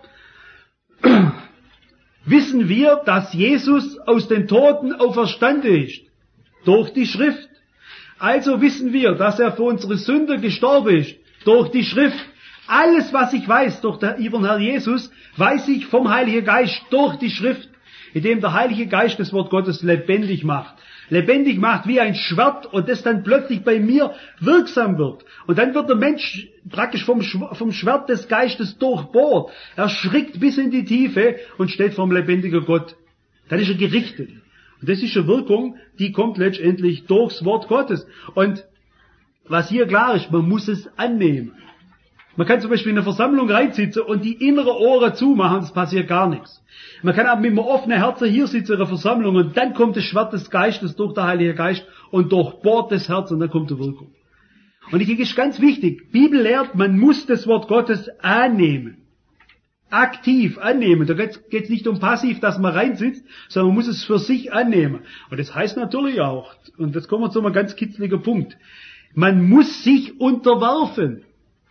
wissen wir, dass Jesus aus den Toten auferstanden ist, durch die Schrift. Also wissen wir, dass er für unsere Sünde gestorben ist, durch die Schrift. Alles, was ich weiß über den Herrn Jesus, weiß ich vom Heiligen Geist, durch die Schrift, indem der Heilige Geist das Wort Gottes lebendig macht. Lebendig macht wie ein Schwert und das dann plötzlich bei mir wirksam wird. Und dann wird der Mensch praktisch vom Schwert des Geistes durchbohrt. Er schrickt bis in die Tiefe und steht vor dem lebendigen Gott. Dann ist er gerichtet. Und das ist eine Wirkung, die kommt letztendlich durchs Wort Gottes. Und was hier klar ist, man muss es annehmen. Man kann zum Beispiel in eine Versammlung reinsitzen und die inneren Ohren zumachen, es passiert gar nichts. Man kann aber mit einem offenen Herzen hier sitzen in einer Versammlung und dann kommt das Schwert des Geistes durch den Heiligen Geist und durchbohrt das Herz und dann kommt die Wirkung. Und ich denke, es ist ganz wichtig, die Bibel lehrt, man muss das Wort Gottes annehmen. Aktiv annehmen. Da geht es nicht um passiv, dass man reinsitzt, sondern man muss es für sich annehmen. Und das heißt natürlich auch, und jetzt kommen wir zu einem ganz kitzligen Punkt, man muss sich unterwerfen.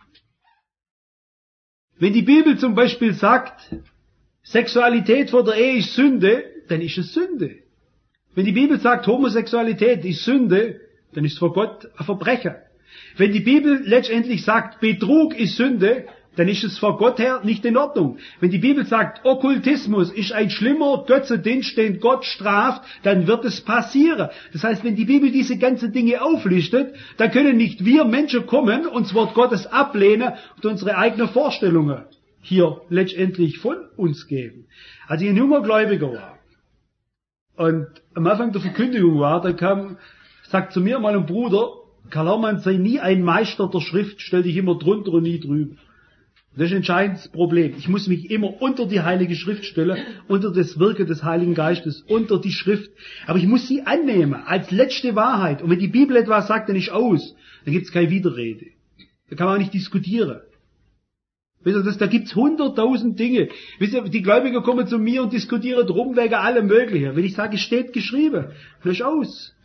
Wenn die Bibel zum Beispiel sagt, Sexualität vor der Ehe ist Sünde, dann ist es Sünde. Wenn die Bibel sagt, Homosexualität ist Sünde, dann ist vor Gott ein Verbrechen. Wenn die Bibel letztendlich sagt, Betrug ist Sünde, dann ist es vor Gott her nicht in Ordnung. Wenn die Bibel sagt, Okkultismus ist ein schlimmer Götzendienst, den Gott straft, dann wird es passieren. Das heißt, wenn die Bibel diese ganzen Dinge auflistet, dann können nicht wir Menschen kommen und das Wort Gottes ablehnen und unsere eigenen Vorstellungen hier letztendlich von uns geben. Als ich ein junger Gläubiger war und am Anfang der Verkündigung war, dann sagt zu mir mal ein Bruder, Karl Hermann, sei nie ein Meister der Schrift, stell dich immer drunter und nie drüber. Das ist ein entscheidendes Problem. Ich muss mich immer unter die Heilige Schrift stellen, unter das Wirken des Heiligen Geistes, unter die Schrift. Aber ich muss sie annehmen, als letzte Wahrheit. Und wenn die Bibel etwas sagt, dann ist aus. Dann gibt es keine Widerrede. Da kann man auch nicht diskutieren. Wisst ihr, da gibt's 100.000 Dinge. Wisst ihr, die Gläubiger kommen zu mir und diskutieren drum wegen allem Möglichen. Wenn ich sage, es steht geschrieben, dann ist aus.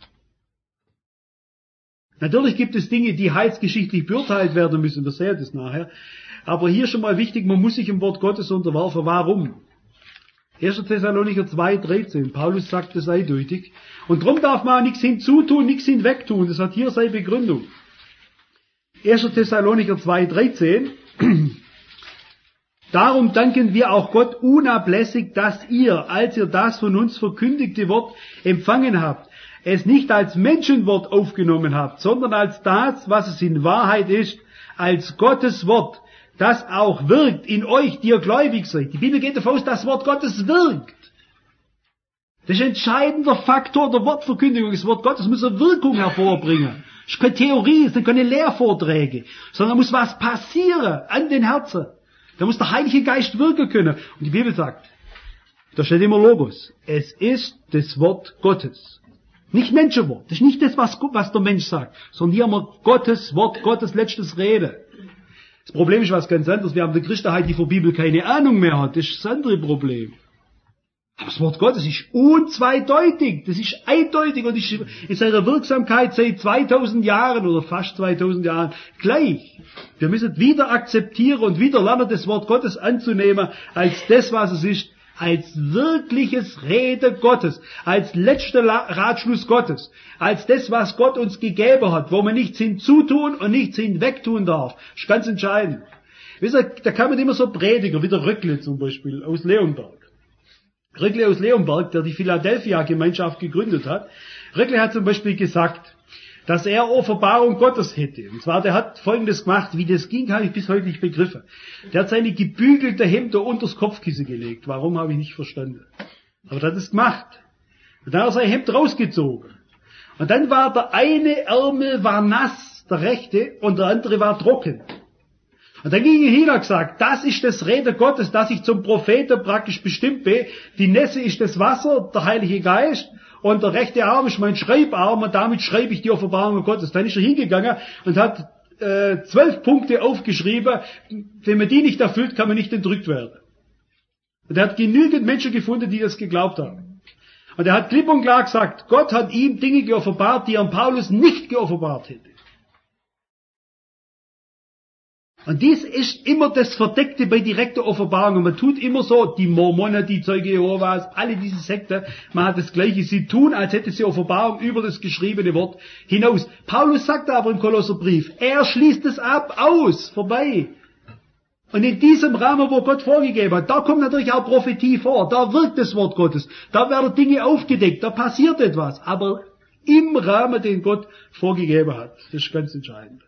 Natürlich gibt es Dinge, die heilsgeschichtlich beurteilt werden müssen. Wir sehen das nachher. Aber hier schon mal wichtig, man muss sich im Wort Gottes unterwerfen. Warum? 1. Thessalonicher 2,13. Paulus sagt das eindeutig. Und darum darf man auch nichts hinzutun, nichts hinwegtun. Das hat hier seine Begründung. 1. Thessalonicher 2,13. Darum danken wir auch Gott unablässig, dass ihr, als ihr das von uns verkündigte Wort empfangen habt, es nicht als Menschenwort aufgenommen habt, sondern als das, was es in Wahrheit ist, als Gottes Wort, das auch wirkt in euch, die ihr gläubig seid. Die Bibel geht davon aus, dass das Wort Gottes wirkt. Das ist ein entscheidender Faktor der Wortverkündigung. Das Wort Gottes muss eine Wirkung hervorbringen. Es ist keine Theorie, es sind keine Lehrvorträge, sondern muss was passieren an den Herzen. Da muss der Heilige Geist wirken können. Und die Bibel sagt, da steht immer Logos, es ist das Wort Gottes. Nicht Menschenwort, das ist nicht das, was der Mensch sagt, sondern hier haben wir Gottes Wort, Gottes letztes Rede. Das Problem ist was ganz anderes. Wir haben eine Christenheit, die von Bibel keine Ahnung mehr hat. Das ist das andere Problem. Aber das Wort Gottes ist unzweideutig. Das ist eindeutig und ist in seiner Wirksamkeit seit 2000 Jahren oder fast 2000 Jahren gleich. Wir müssen wieder akzeptieren und wieder lernen, das Wort Gottes anzunehmen als das, was es ist. Als wirkliches Rede Gottes, als letzter Ratschluss Gottes, als das, was Gott uns gegeben hat, wo man nichts hinzutun und nichts hinwegtun darf. Das ist ganz entscheidend. Wisst ihr, da kann man immer so Prediger, wie der Röckle zum Beispiel, aus Leonberg. Röckle aus Leonberg, der die Philadelphia-Gemeinschaft gegründet hat. Röckle hat zum Beispiel gesagt, dass er Offenbarung Gottes hätte. Und zwar, der hat Folgendes gemacht. Wie das ging, habe ich bis heute nicht begriffen. Der hat seine gebügelte Hemder unters Kopfkissen gelegt. Warum, habe ich nicht verstanden. Aber der hat es gemacht. Und dann hat er sein Hemd rausgezogen. Und dann war der eine Ärmel war nass, der rechte, und der andere war trocken. Und dann ging er hin und hat gesagt, das ist das Rede Gottes, das ich zum Propheten praktisch bestimmt bin. Die Nässe ist das Wasser, der Heilige Geist. Und der rechte Arm ist mein Schreibarm und damit schreibe ich die Offenbarung Gottes. Dann ist er hingegangen und hat 12 Punkte aufgeschrieben. Wenn man die nicht erfüllt, kann man nicht entrückt werden. Und er hat genügend Menschen gefunden, die das geglaubt haben. Und er hat klipp und klar gesagt, Gott hat ihm Dinge geoffenbart, die er Paulus nicht geoffenbart hätte. Und dies ist immer das Verdeckte bei direkter Offenbarung. Und man tut immer so, die Mormonen, die Zeuge Jehovas, alle diese Sekten, man hat das Gleiche. Sie tun, als hätte sie Offenbarung über das geschriebene Wort hinaus. Paulus sagt aber im Kolosserbrief, er schließt es ab, aus, vorbei. Und in diesem Rahmen, wo Gott vorgegeben hat, da kommt natürlich auch Prophetie vor, da wirkt das Wort Gottes, da werden Dinge aufgedeckt, da passiert etwas. Aber im Rahmen, den Gott vorgegeben hat. Das ist ganz entscheidend.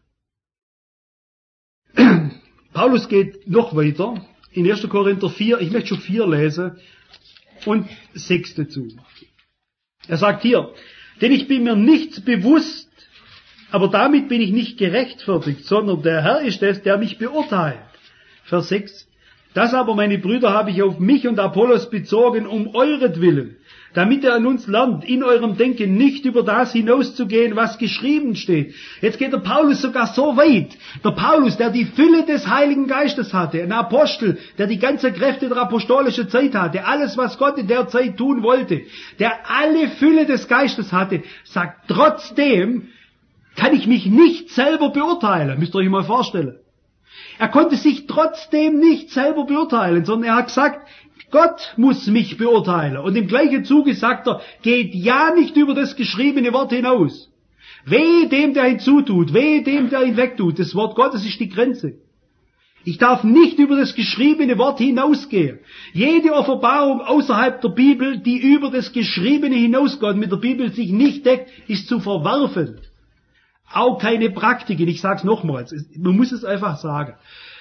Paulus geht noch weiter, in 1. Korinther 4, ich möchte schon 4 lesen, und 6 dazu. Er sagt hier, denn ich bin mir nichts bewusst, aber damit bin ich nicht gerechtfertigt, sondern der Herr ist es, der mich beurteilt. Vers 6, das aber, meine Brüder, habe ich auf mich und Apollos bezogen, um euretwillen, damit ihr an uns lernt, in eurem Denken nicht über das hinauszugehen, was geschrieben steht. Jetzt geht der Paulus sogar so weit. Der Paulus, der die Fülle des Heiligen Geistes hatte, ein Apostel, der die ganze Kräfte der apostolischen Zeit hatte, alles, was Gott in der Zeit tun wollte, der alle Fülle des Geistes hatte, sagt, trotzdem kann ich mich nicht selber beurteilen. Müsst ihr euch mal vorstellen. Er konnte sich trotzdem nicht selber beurteilen, sondern er hat gesagt, Gott muss mich beurteilen. Und im gleichen Zuge sagt er, geht ja nicht über das geschriebene Wort hinaus. Wehe dem, der hinzutut, wehe dem, der hinwegtut. Das Wort Gottes ist die Grenze. Ich darf nicht über das geschriebene Wort hinausgehen. Jede Offenbarung außerhalb der Bibel, die über das Geschriebene hinausgeht, mit der Bibel sich nicht deckt, ist zu verwerfen. Auch keine Praktiken, ich sag's nochmals, man muss es einfach sagen.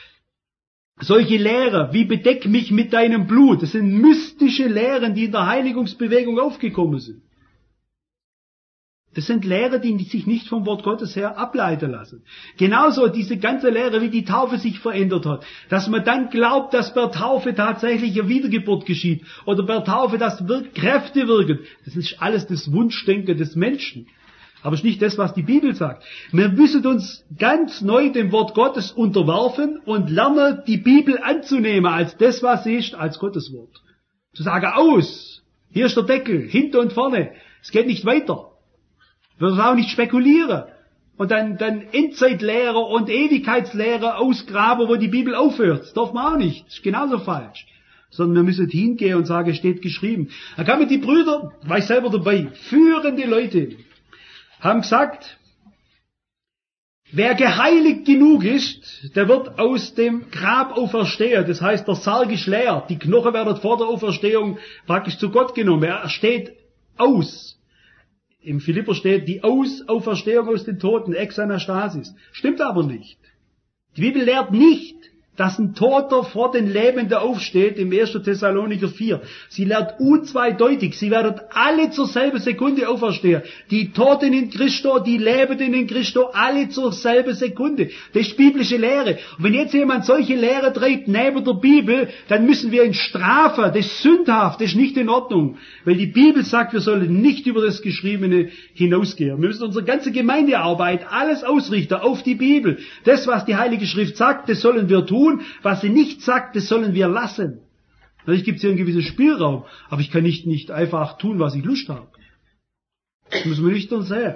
Solche Lehrer, wie bedeck mich mit deinem Blut, das sind mystische Lehren, die in der Heiligungsbewegung aufgekommen sind. Das sind Lehren, die sich nicht vom Wort Gottes her ableiten lassen. Genauso diese ganze Lehre, wie die Taufe sich verändert hat. Dass man dann glaubt, dass per Taufe tatsächlich eine Wiedergeburt geschieht. Oder per Taufe, dass Kräfte wirken. Das ist alles das Wunschdenken des Menschen. Aber es ist nicht das, was die Bibel sagt. Wir müssen uns ganz neu dem Wort Gottes unterwerfen und lernen, die Bibel anzunehmen als das, was sie ist, als Gottes Wort. Zu sagen, aus, hier ist der Deckel, hinter und vorne. Es geht nicht weiter. Wir dürfen auch nicht spekulieren. Und dann Endzeitlehre und Ewigkeitslehre ausgraben, wo die Bibel aufhört. Das darf man auch nicht. Das ist genauso falsch. Sondern wir müssen hingehen und sagen, es steht geschrieben. Da kamen die Brüder, war ich selber dabei, führende Leute, haben gesagt, wer geheiligt genug ist, der wird aus dem Grab auferstehen. Das heißt, der Sarg ist leer. Die Knochen werden vor der Auferstehung praktisch zu Gott genommen. Er steht aus. Im Philipper steht die Auferstehung aus den Toten, Exanastasis. Stimmt aber nicht. Die Bibel lehrt nicht, dass ein Toter vor den Lebenden aufsteht, im 1. Thessalonicher 4. Sie lehrt unzweideutig, sie werden alle zur selben Sekunde auferstehen. Die Toten in Christo, die Lebenden in Christo, alle zur selben Sekunde. Das ist biblische Lehre. Und wenn jetzt jemand solche Lehre treibt neben der Bibel, dann müssen wir ihn strafen. Das ist sündhaft, das ist nicht in Ordnung. Weil die Bibel sagt, wir sollen nicht über das Geschriebene hinausgehen. Wir müssen unsere ganze Gemeindearbeit, alles ausrichten auf die Bibel. Das, was die Heilige Schrift sagt, das sollen wir tun. Was sie nicht sagt, das sollen wir lassen. Natürlich gibt es hier einen gewissen Spielraum, aber ich kann nicht einfach tun, was ich Lust habe. Das muss man nüchtern sehen.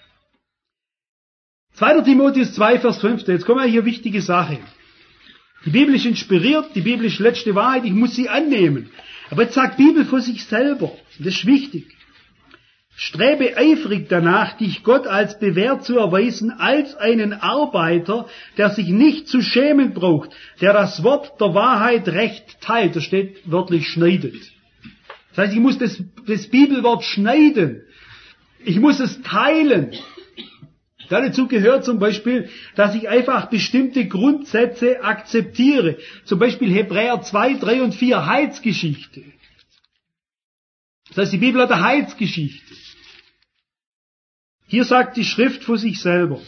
2. Timotheus 2, Vers 15. Jetzt kommen wir hier wichtige Sache. Die Bibel ist inspiriert, die Bibel ist letzte Wahrheit, ich muss sie annehmen. Aber jetzt sagt die Bibel für sich selber, das ist wichtig. Strebe eifrig danach, dich Gott als bewährt zu erweisen, als einen Arbeiter, der sich nicht zu schämen braucht, der das Wort der Wahrheit recht teilt. Da steht wörtlich schneidet. Das heißt, ich muss das Bibelwort schneiden. Ich muss es teilen. Dazu gehört zum Beispiel, dass ich einfach bestimmte Grundsätze akzeptiere. Zum Beispiel Hebräer 2, 3 und 4, Heilsgeschichte. Das heißt, die Bibel hat eine Heilsgeschichte. Hier sagt die Schrift für sich selber.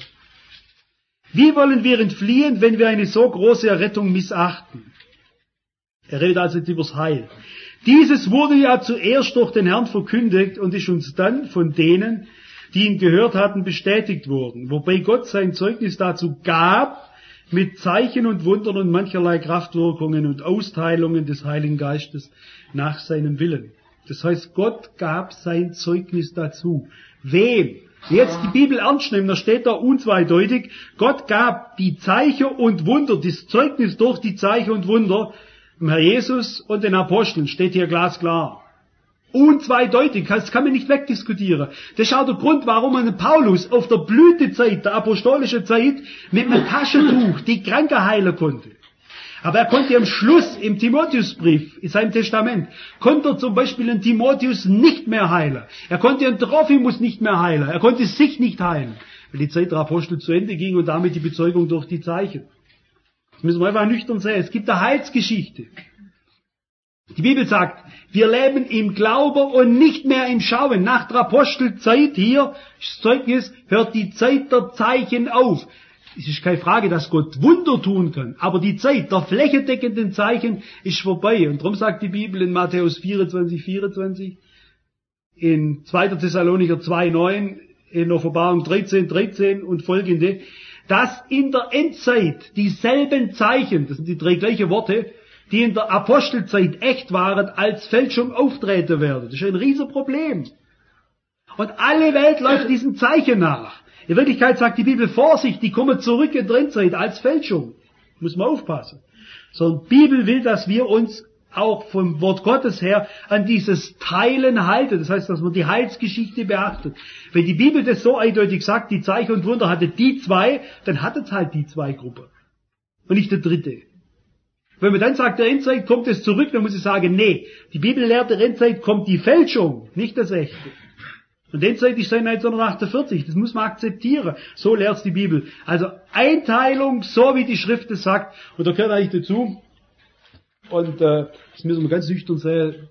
Wie wollen wir entfliehen, wenn wir eine so große Errettung missachten? Er redet also jetzt übers Heil. Dieses wurde ja zuerst durch den Herrn verkündigt und ist uns dann von denen, die ihn gehört hatten, bestätigt worden. Wobei Gott sein Zeugnis dazu gab, mit Zeichen und Wundern und mancherlei Kraftwirkungen und Austeilungen des Heiligen Geistes nach seinem Willen. Das heißt, Gott gab sein Zeugnis dazu. Wem? Jetzt die Bibel ernst nehmen, da steht da unzweideutig, Gott gab die Zeichen und Wunder, das Zeugnis durch die Zeichen und Wunder, dem Herr Jesus und den Aposteln, steht hier glasklar. Unzweideutig, das kann man nicht wegdiskutieren. Das ist auch der Grund, warum man Paulus auf der Blütezeit, der apostolischen Zeit, mit einem Taschentuch die Kranke heilen konnte. Aber er konnte am Schluss im Timotheusbrief, in seinem Testament, konnte er zum Beispiel den Timotheus nicht mehr heilen. Er konnte den Trophimus nicht mehr heilen. Er konnte sich nicht heilen, weil die Zeit der Apostel zu Ende ging und damit die Bezeugung durch die Zeichen. Das müssen wir einfach nüchtern sehen. Es gibt eine Heilsgeschichte. Die Bibel sagt, wir leben im Glauben und nicht mehr im Schauen. Nach der Apostelzeit hier, das Zeugnis, hört die Zeit der Zeichen auf. Es ist keine Frage, dass Gott Wunder tun kann, aber die Zeit der flächendeckenden Zeichen ist vorbei. Und darum sagt die Bibel in Matthäus 24, 24, in 2. Thessalonicher 2, 9, in Offenbarung 13, 13 und folgende, dass in der Endzeit dieselben Zeichen, das sind die drei gleichen Worte, die in der Apostelzeit echt waren, als Fälschung auftreten werden. Das ist ein Riesenproblem. Und alle Welt läuft diesen Zeichen nach. In Wirklichkeit sagt die Bibel, Vorsicht, die kommen zurück in der Endzeit als Fälschung. Muss man aufpassen. Sondern die Bibel will, dass wir uns auch vom Wort Gottes her an dieses Teilen halten. Das heißt, dass man die Heilsgeschichte beachtet. Wenn die Bibel das so eindeutig sagt, die Zeichen und Wunder hatte die zwei, dann hat es halt die zwei Gruppen. Und nicht der dritte. Wenn man dann sagt, der Endzeit kommt es zurück, dann muss ich sagen, nee, die Bibel lehrt, der Endzeit kommt die Fälschung, nicht das Echte. Und Endzeit ist seit 1948, das muss man akzeptieren. So lehrt die Bibel. Also Einteilung, so wie die Schrift es sagt. Und da gehört eigentlich dazu, und das müssen wir ganz nüchtern sehen,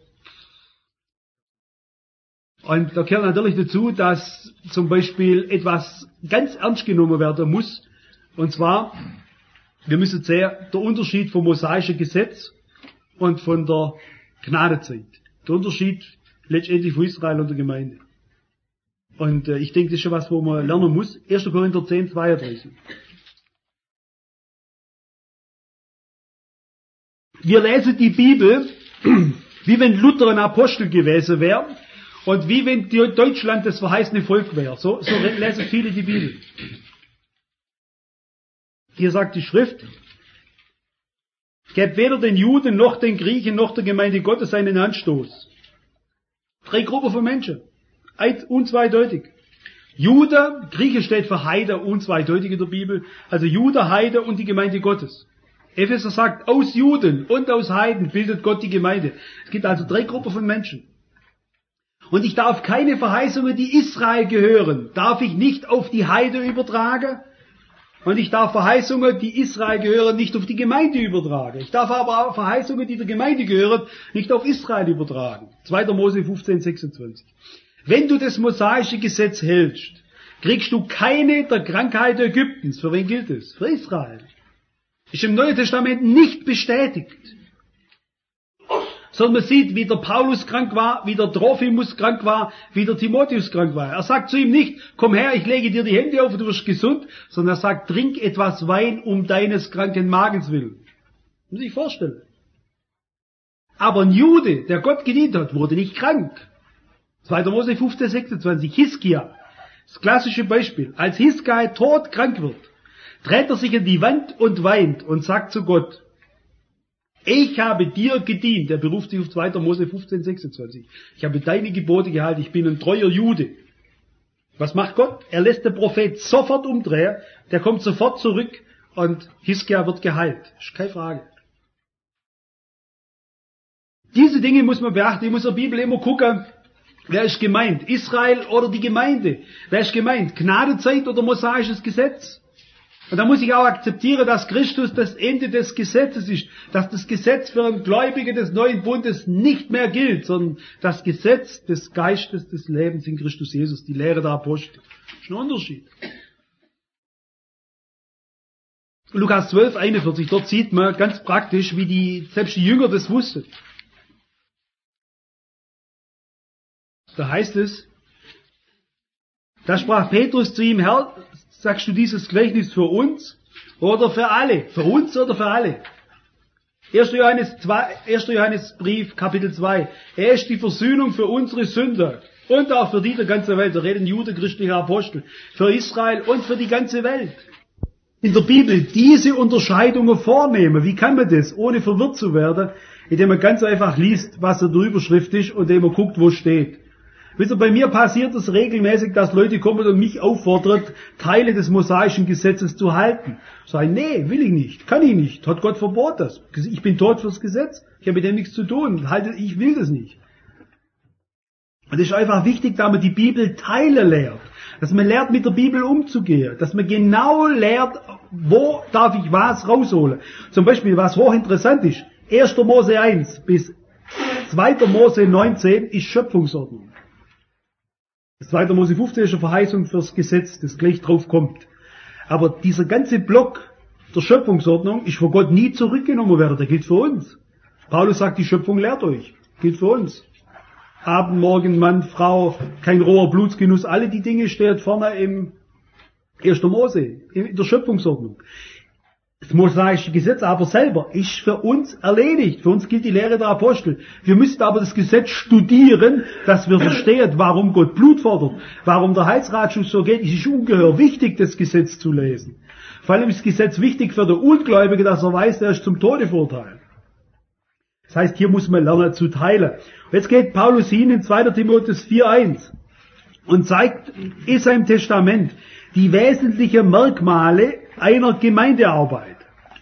und da gehört natürlich dazu, dass zum Beispiel etwas ganz ernst genommen werden muss. Und zwar, wir müssen sehen, der Unterschied vom mosaischen Gesetz und von der Gnadezeit. Der Unterschied letztendlich von Israel und der Gemeinde. Und ich denke, das ist schon was, wo man lernen muss. 1. Korinther 10, 32. Wir lesen die Bibel, wie wenn Luther ein Apostel gewesen wäre und wie wenn Deutschland das verheißene Volk wäre. So lesen viele die Bibel. Hier sagt die Schrift, gebt weder den Juden noch den Griechen noch der Gemeinde Gottes einen Anstoß. 3 Gruppen von Menschen. Unzweideutig. Jude, Grieche steht für Heide, unzweideutig in der Bibel. Also Jude, Heide und die Gemeinde Gottes. Epheser sagt, aus Juden und aus Heiden bildet Gott die Gemeinde. Es gibt also 3 Gruppen von Menschen. Und ich darf keine Verheißungen, die Israel gehören, darf ich nicht auf die Heide übertragen Und ich darf Verheißungen, die Israel gehören, nicht auf die Gemeinde übertragen. Ich darf aber auch Verheißungen, die der Gemeinde gehören, nicht auf Israel übertragen. 2. Mose 15, 26. Wenn du das mosaische Gesetz hältst, kriegst du keine der Krankheiten Ägyptens. Für wen gilt es? Für Israel. Ist im Neuen Testament nicht bestätigt. Sondern man sieht, wie der Paulus krank war, wie der Trophimus krank war, wie der Timotheus krank war. Er sagt zu ihm nicht, komm her, ich lege dir die Hände auf und du wirst gesund, sondern er sagt, trink etwas Wein um deines kranken Magens willen. Muss ich vorstellen. Aber ein Jude, der Gott gedient hat, wurde nicht krank. 2. Mose 15, 26, Hiskia. Das klassische Beispiel. Als Hiskia todkrank wird, dreht er sich an die Wand und weint und sagt zu Gott, ich habe dir gedient. Er beruft sich auf 2. Mose 15, 26. Ich habe deine Gebote gehalten, ich bin ein treuer Jude. Was macht Gott? Er lässt den Prophet sofort umdrehen, der kommt sofort zurück und Hiskia wird geheilt. Ist keine Frage. Diese Dinge muss man beachten. Ich muss in der Bibel immer gucken, wer ist gemeint? Israel oder die Gemeinde? Wer ist gemeint? Gnadezeit oder mosaisches Gesetz? Und da muss ich auch akzeptieren, dass Christus das Ende des Gesetzes ist, dass das Gesetz für einen Gläubigen des neuen Bundes nicht mehr gilt, sondern das Gesetz des Geistes des Lebens in Christus Jesus, die Lehre der Apostel. Das ist ein Unterschied. Lukas 12, 41, dort sieht man ganz praktisch, wie selbst die Jünger das wussten. Da heißt es, da sprach Petrus zu ihm, Herr, sagst du dieses Gleichnis für uns oder für alle? Für uns oder für alle? 1. Johannesbrief, Kapitel 2. Er ist die Versöhnung für unsere Sünder und auch für die der ganzen Welt. Da reden Jude, christliche Apostel. Für Israel und für die ganze Welt. In der Bibel diese Unterscheidungen vornehmen. Wie kann man das, ohne verwirrt zu werden? Indem man ganz einfach liest, was da die Überschrift ist und indem man guckt, wo steht. Wisst ihr, bei mir passiert es regelmäßig, dass Leute kommen und mich auffordern, Teile des mosaischen Gesetzes zu halten. Sagen, nee, will ich nicht, kann ich nicht, hat Gott verboten das. Ich bin tot fürs Gesetz, ich habe mit dem nichts zu tun, ich will das nicht. Und es ist einfach wichtig, dass man die Bibel Teile lehrt, dass man lernt, mit der Bibel umzugehen, dass man genau lehrt, wo darf ich was rausholen. Zum Beispiel, was hochinteressant ist, 1. Mose 1 bis 2. Mose 19 ist Schöpfungsordnung. Das 2. Mose 15 ist eine Verheißung fürs Gesetz, das gleich drauf kommt. Aber dieser ganze Block der Schöpfungsordnung ist von Gott nie zurückgenommen werden, der gilt für uns. Paulus sagt, die Schöpfung lehrt euch, gilt für uns. Abend, Morgen, Mann, Frau, kein roher Blutsgenuss, alle die Dinge stehen vorne im 1. Mose, in der Schöpfungsordnung. Das mosaische Gesetz aber selber ist für uns erledigt. Für uns gilt die Lehre der Apostel. Wir müssen aber das Gesetz studieren, dass wir verstehen, warum Gott Blut fordert, warum der Heilsratschluss so geht. Es ist ungeheuer wichtig, das Gesetz zu lesen. Vor allem ist das Gesetz wichtig für den Ungläubigen, dass er weiß, er ist zum Tode verurteilt. Das heißt, hier muss man lernen zu teilen. Und jetzt geht Paulus hin in 2. Timotheus 4,1 und zeigt in seinem Testament die wesentlichen Merkmale einer Gemeindearbeit.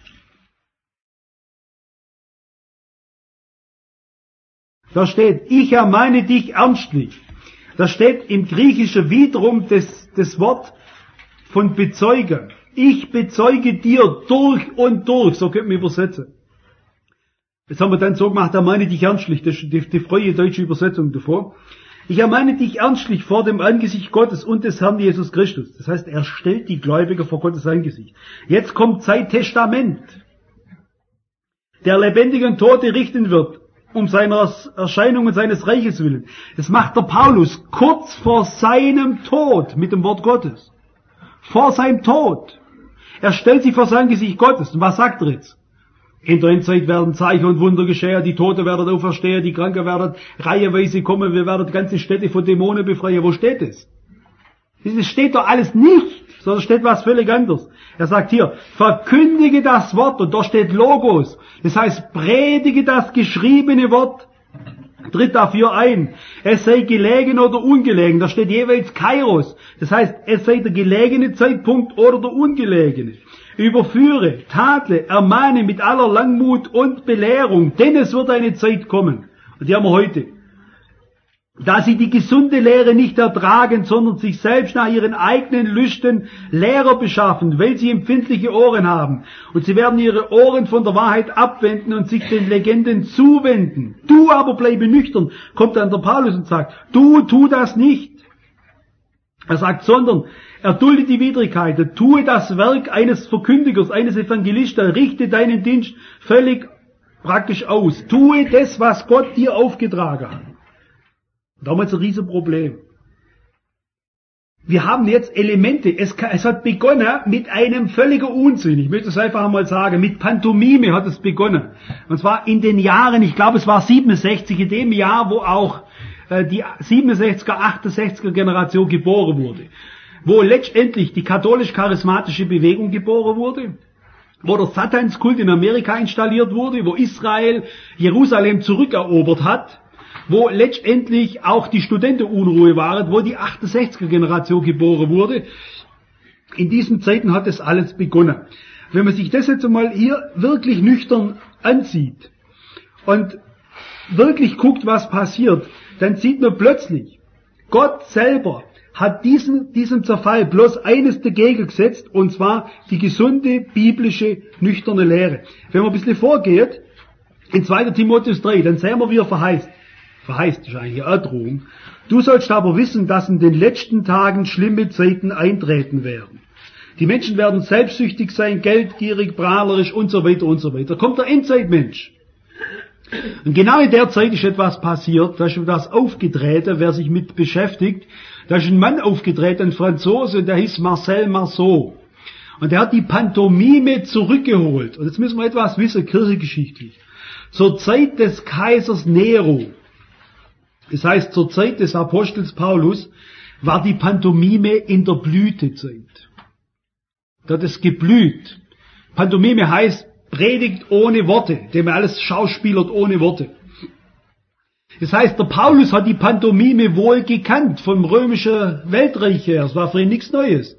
Da steht, ich ermahne dich ernstlich. Da steht im Griechischen wiederum das Wort von bezeugen. Ich bezeuge dir durch und durch, so könnte man übersetzen. Das haben wir dann so gemacht, ermahne dich ernstlich, das ist die freie deutsche Übersetzung davor. Ich ermahne dich ernstlich vor dem Angesicht Gottes und des Herrn Jesus Christus. Das heißt, er stellt die Gläubiger vor Gottes Angesicht. Jetzt kommt sein Testament, der lebendige und Tote richten wird, um seiner Erscheinung und seines Reiches willen. Das macht der Paulus kurz vor seinem Tod mit dem Wort Gottes. Vor seinem Tod. Er stellt sich vor das Angesicht Gottes. Und was sagt er jetzt? In der Endzeit werden Zeichen und Wunder geschehen, die Toten werden auferstehen, die Kranken werden reiheweise kommen, wir werden ganze Städte von Dämonen befreien. Wo steht es? Das steht doch alles nicht, sondern steht was völlig anderes. Er sagt hier, verkündige das Wort, und da steht Logos. Das heißt, predige das geschriebene Wort, tritt dafür ein. Es sei gelegen oder ungelegen, da steht jeweils Kairos. Das heißt, es sei der gelegene Zeitpunkt oder der ungelegene. Überführe, tadle, ermahne mit aller Langmut und Belehrung, denn es wird eine Zeit kommen. Und die haben wir heute. da sie die gesunde Lehre nicht ertragen, sondern sich selbst nach ihren eigenen Lüsten Lehrer beschaffen, weil sie empfindliche Ohren haben. Und sie werden ihre Ohren von der Wahrheit abwenden und sich den Legenden zuwenden. Du aber bleibe nüchtern, kommt dann der Paulus und sagt, tu das nicht. Er sagt, sondern erdulde die Widrigkeiten, tue das Werk eines Verkündigers, eines Evangelisten, richte deinen Dienst völlig praktisch aus. Tue das, was Gott dir aufgetragen hat. Damals ein Riesenproblem. Wir haben jetzt Elemente, es hat begonnen mit einem völligen Unsinn, ich möchte es einfach einmal sagen, mit Pantomime hat es begonnen. Und zwar in den Jahren, ich glaube es war 67, in dem Jahr, wo auch die 67er, 68er Generation geboren wurde. Wo letztendlich die katholisch-charismatische Bewegung geboren wurde, wo der Satanskult in Amerika installiert wurde, wo Israel Jerusalem zurückerobert hat, wo letztendlich auch die Studentenunruhe war, wo die 68er Generation geboren wurde. In diesen Zeiten hat das alles begonnen. Wenn man sich das jetzt einmal hier wirklich nüchtern ansieht und wirklich guckt, was passiert, dann sieht man plötzlich, Gott selber hat diesem Zerfall bloß eines dagegen gesetzt, und zwar die gesunde, biblische, nüchterne Lehre. Wenn man ein bisschen vorgeht, in 2. Timotheus 3, dann sehen wir, wie er verheißt ist eigentlich eine Drohung. Du sollst aber wissen, dass in den letzten Tagen schlimme Zeiten eintreten werden. Die Menschen werden selbstsüchtig sein, geldgierig, prahlerisch und so weiter und so weiter. Kommt der Endzeitmensch. Und genau in der Zeit ist etwas passiert, da ist etwas aufgetreten, wer sich mit beschäftigt. Da ist ein Mann aufgetreten, ein Franzose, der hieß Marcel Marceau. Und der hat die Pantomime zurückgeholt. Und jetzt müssen wir etwas wissen, kirchengeschichtlich. Zur Zeit des Kaisers Nero, das heißt zur Zeit des Apostels Paulus, war die Pantomime in der Blütezeit. Da hat es geblüht. Pantomime heißt Predigt ohne Worte, dem man alles schauspielert ohne Worte. Das heißt, der Paulus hat die Pantomime wohl gekannt vom römischen Weltreich her. Es war für ihn nichts Neues.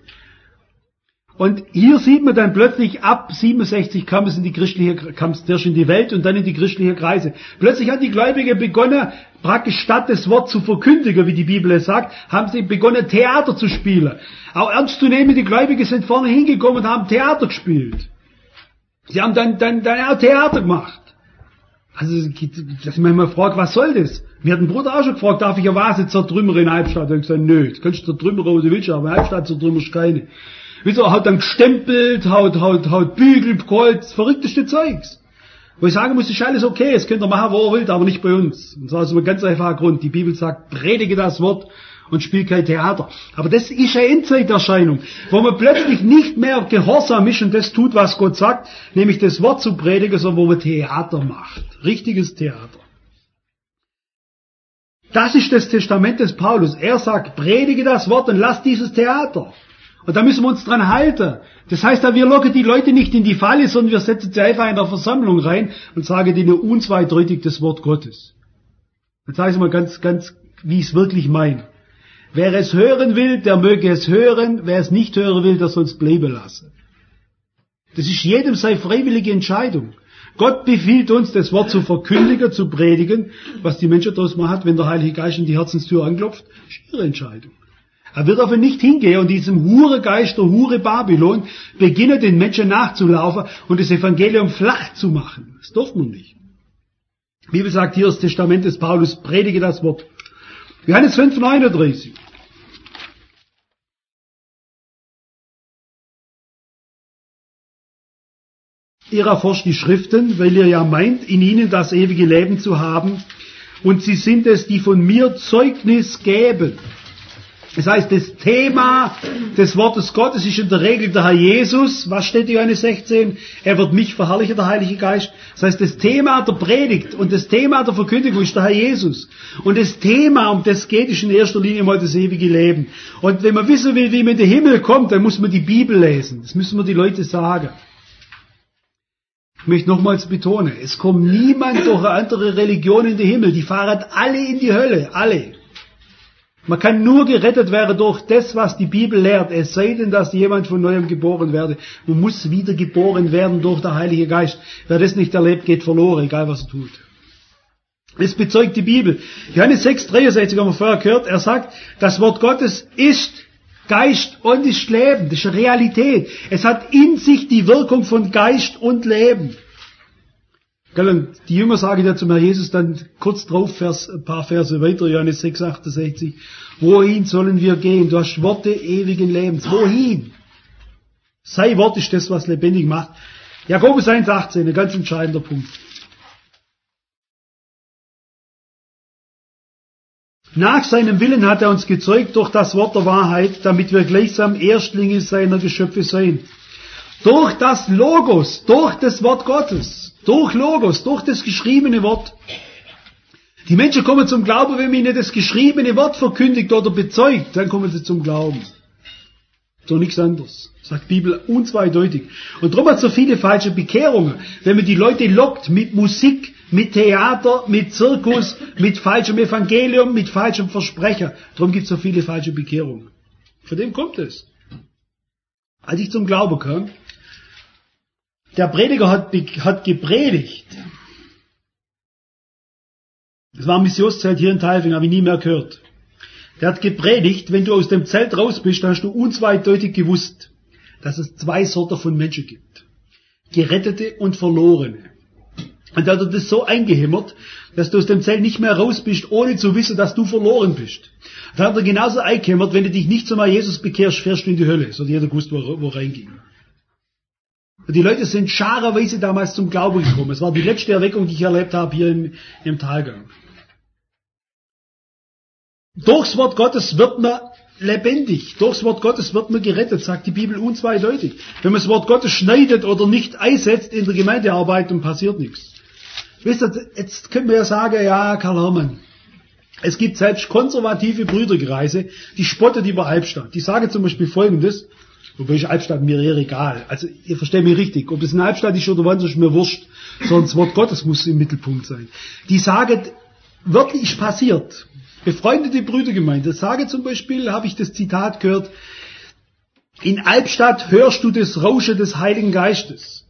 Und hier sieht man dann plötzlich, ab 67 kam es zuerst in die Welt und dann in die christliche Kreise. Plötzlich hat die Gläubigen begonnen, praktisch statt das Wort zu verkündigen, wie die Bibel es sagt, haben sie begonnen, Theater zu spielen. Auch ernstzunehmende Gläubige sind vorne hingekommen und haben Theater gespielt. Sie haben dann auch Theater gemacht. Also, dass ich manchmal frage, was soll das? Mir hat ein Bruder auch schon gefragt, darf ich eine Vase zertrümmern in Halbstadt? Und ich gesagt, nö, das kannst du zertrümmern, wo du willst, aber in Halbstadt zertrümmerst keine. Wieso, hat dann gestempelt, haut Bügel, Kreuz, verrückteste Zeugs. Wo ich sagen muss, ist alles okay, es könnt ihr machen, wo ihr wollt, aber nicht bei uns. Und das ist ein ganz einfacher Grund. Die Bibel sagt, predige das Wort und spiel kein Theater. Aber das ist eine Endzeiterscheinung, wo man plötzlich nicht mehr gehorsam ist und das tut, was Gott sagt, nämlich das Wort zu predigen, sondern wo man Theater macht. Richtiges Theater. Das ist das Testament des Paulus. Er sagt, predige das Wort und lass dieses Theater. Und da müssen wir uns dran halten. Das heißt, wir locken die Leute nicht in die Falle, sondern wir setzen sie einfach in der Versammlung rein und sagen ihnen unzweideutig das Wort Gottes. Jetzt sage ich es mal ganz, wie ich es wirklich meine. Wer es hören will, der möge es hören. Wer es nicht hören will, der soll es bleiben lassen. Das ist jedem seine freiwillige Entscheidung. Gott befiehlt uns, das Wort zu verkündigen, zu predigen. Was die Menschen daraus machen, wenn der Heilige Geist in die Herzenstür anklopft, ist ihre Entscheidung. Er wird aber nicht hingehen und diesem Huregeist, der Hure Babylon, beginnen, den Menschen nachzulaufen und das Evangelium flach zu machen. Das darf man nicht. Die Bibel sagt hier, das Testament des Paulus, predige das Wort. Johannes 5,39. Ihr erforscht die Schriften, weil ihr ja meint, in ihnen das ewige Leben zu haben, und sie sind es, die von mir Zeugnis geben. Das heißt, das Thema des Wortes Gottes ist in der Regel der Herr Jesus. Was steht in Johannes 16? Er wird mich verherrlichen, der Heilige Geist. Das heißt, das Thema der Predigt und das Thema der Verkündigung ist der Herr Jesus. Und das Thema, um das geht, ist in erster Linie mal das ewige Leben. Und wenn man wissen will, wie man in den Himmel kommt, dann muss man die Bibel lesen. Das müssen wir die Leute sagen. Ich möchte nochmals betonen, es kommt niemand durch eine andere Religion in den Himmel. Die fahren alle in die Hölle, alle. Man kann nur gerettet werden durch das, was die Bibel lehrt, es sei denn, dass jemand von Neuem geboren werde. Man muss wieder geboren werden durch den Heiligen Geist. Wer das nicht erlebt, geht verloren, egal was er tut. Es bezeugt die Bibel. Johannes 6,63 haben wir vorher gehört. Er sagt, das Wort Gottes ist Geist und ist Leben. Das ist eine Realität. Es hat in sich die Wirkung von Geist und Leben. Und die Jünger sagen ja zum Herrn Jesus dann kurz drauf, ein paar Verse weiter, Johannes 6,68. Wohin sollen wir gehen? Du hast Worte ewigen Lebens. Wohin? Sein Wort ist das, was lebendig macht. Jakobus 1,18, ein ganz entscheidender Punkt. Nach seinem Willen hat er uns gezeugt durch das Wort der Wahrheit, damit wir gleichsam Erstlinge seiner Geschöpfe seien. Durch das Logos, durch das Wort Gottes, durch Logos, durch das geschriebene Wort. Die Menschen kommen zum Glauben, wenn man ihnen das geschriebene Wort verkündigt oder bezeugt, dann kommen sie zum Glauben. So nichts anderes. Sagt die Bibel unzweideutig. Und darum hat es so viele falsche Bekehrungen. Wenn man die Leute lockt mit Musik, mit Theater, mit Zirkus, mit falschem Evangelium, mit falschem Versprecher. Darum gibt es so viele falsche Bekehrungen. Von dem kommt es. Als ich zum Glauben kam, der Prediger hat gepredigt. Das war ein Missionszelt hier in Tailfingen, habe ich nie mehr gehört. Der hat gepredigt, wenn du aus dem Zelt raus bist, dann hast du unzweideutig gewusst, dass es zwei Sorten von Menschen gibt. Gerettete und Verlorene. Und da hat er das so eingehämmert, dass du aus dem Zelt nicht mehr raus bist, ohne zu wissen, dass du verloren bist. Da hat er genauso eingehämmert, wenn du dich nicht zum Herrn Jesus bekehrst, fährst du in die Hölle. So hat jeder gewusst, wo reinging. Und die Leute sind scharenweise damals zum Glauben gekommen. Es war die letzte Erweckung, die ich erlebt habe hier im Talgang. Durchs Wort Gottes wird man lebendig. Durchs Wort Gottes wird man gerettet, sagt die Bibel unzweideutig. Wenn man das Wort Gottes schneidet oder nicht einsetzt in der Gemeindearbeit, dann passiert nichts. Wisst ihr, jetzt können wir ja sagen, ja, Karl Hermann, es gibt selbst konservative Brüderkreise, die spotten über Albstadt. Die sagen zum Beispiel Folgendes, wobei ist Albstadt mir eher egal. Also, ihr versteht mich richtig. Ob das eine Albstadt ist oder wann, ist mir wurscht. Sondern das Wort Gottes muss im Mittelpunkt sein. Die sagen, wirklich passiert. Befreundete Brüdergemeinde sagen zum Beispiel, habe ich das Zitat gehört, in Albstadt hörst du das Rauschen des Heiligen Geistes.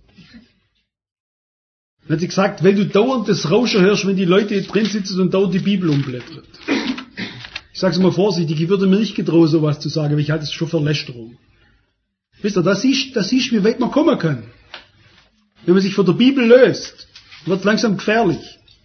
Dann hat sie gesagt, wenn du dauernd das Rauschen hörst, wenn die Leute drin sitzen und dauernd die Bibel umblättert. Ich sage es mal vorsichtig, ich würde mir nicht getrauen, sowas zu sagen, weil ich halte es schon für Lästerung. Wisst ihr, das ist, wie weit man kommen kann. Wenn man sich von der Bibel löst, wird es langsam gefährlich.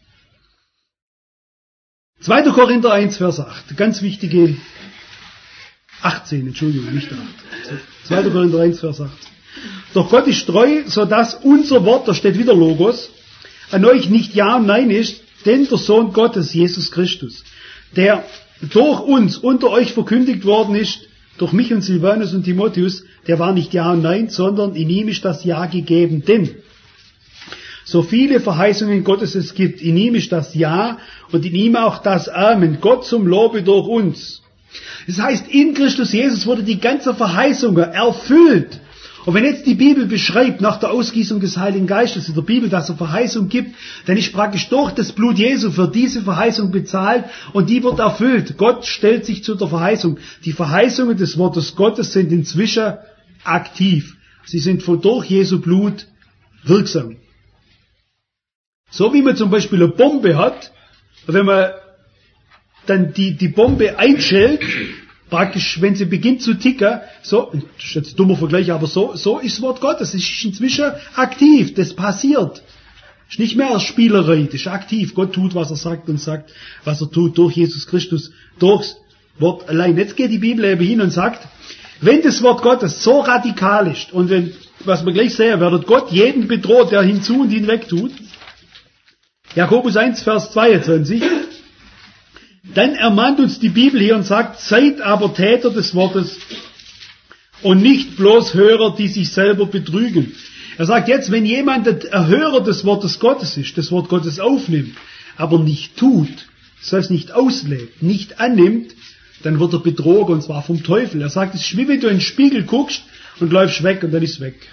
2. Korinther 1, Vers 8. Ganz wichtige 18, Entschuldigung, nicht 8. 2. Korinther 1, Vers 8. Doch Gott ist treu, so dass unser Wort, da steht wieder Logos, an euch nicht Ja und Nein ist, denn der Sohn Gottes, Jesus Christus, der durch uns unter euch verkündigt worden ist, durch mich und Silvanus und Timotheus, der war nicht Ja und Nein, sondern in ihm ist das Ja gegeben, denn so viele Verheißungen Gottes es gibt, in ihm ist das Ja und in ihm auch das Amen, Gott zum Lobe durch uns. Das heißt, in Christus Jesus wurde die ganze Verheißung erfüllt. Und wenn jetzt die Bibel beschreibt, nach der Ausgießung des Heiligen Geistes in der Bibel, dass es Verheißung gibt, dann ist praktisch durch das Blut Jesu für diese Verheißung bezahlt und die wird erfüllt. Gott stellt sich zu der Verheißung. Die Verheißungen des Wortes Gottes sind inzwischen aktiv. Sie sind durch Jesu Blut wirksam. So wie man zum Beispiel eine Bombe hat, wenn man dann die Bombe einschält, praktisch, wenn sie beginnt zu ticken, so, das ist jetzt ein dummer Vergleich, aber so ist das Wort Gottes. Es ist inzwischen aktiv, das passiert. Es ist nicht mehr Spielerei, das ist aktiv. Gott tut, was er sagt und sagt, was er tut durch Jesus Christus, durchs Wort allein. Jetzt geht die Bibel eben hin und sagt, wenn das Wort Gottes so radikal ist und wenn, was wir gleich sehen werden, Gott jeden bedroht, der hinzu und hinweg tut, Jakobus 1, Vers 22, dann ermahnt uns die Bibel hier und sagt, seid aber Täter des Wortes und nicht bloß Hörer, die sich selber betrügen. Er sagt jetzt, wenn jemand ein Hörer des Wortes Gottes ist, das Wort Gottes aufnimmt, aber nicht tut, das heißt nicht auslebt, nicht annimmt, dann wird er betrogen und zwar vom Teufel. Er sagt, es ist wie wenn du in den Spiegel guckst und läufst weg und dann ist weg.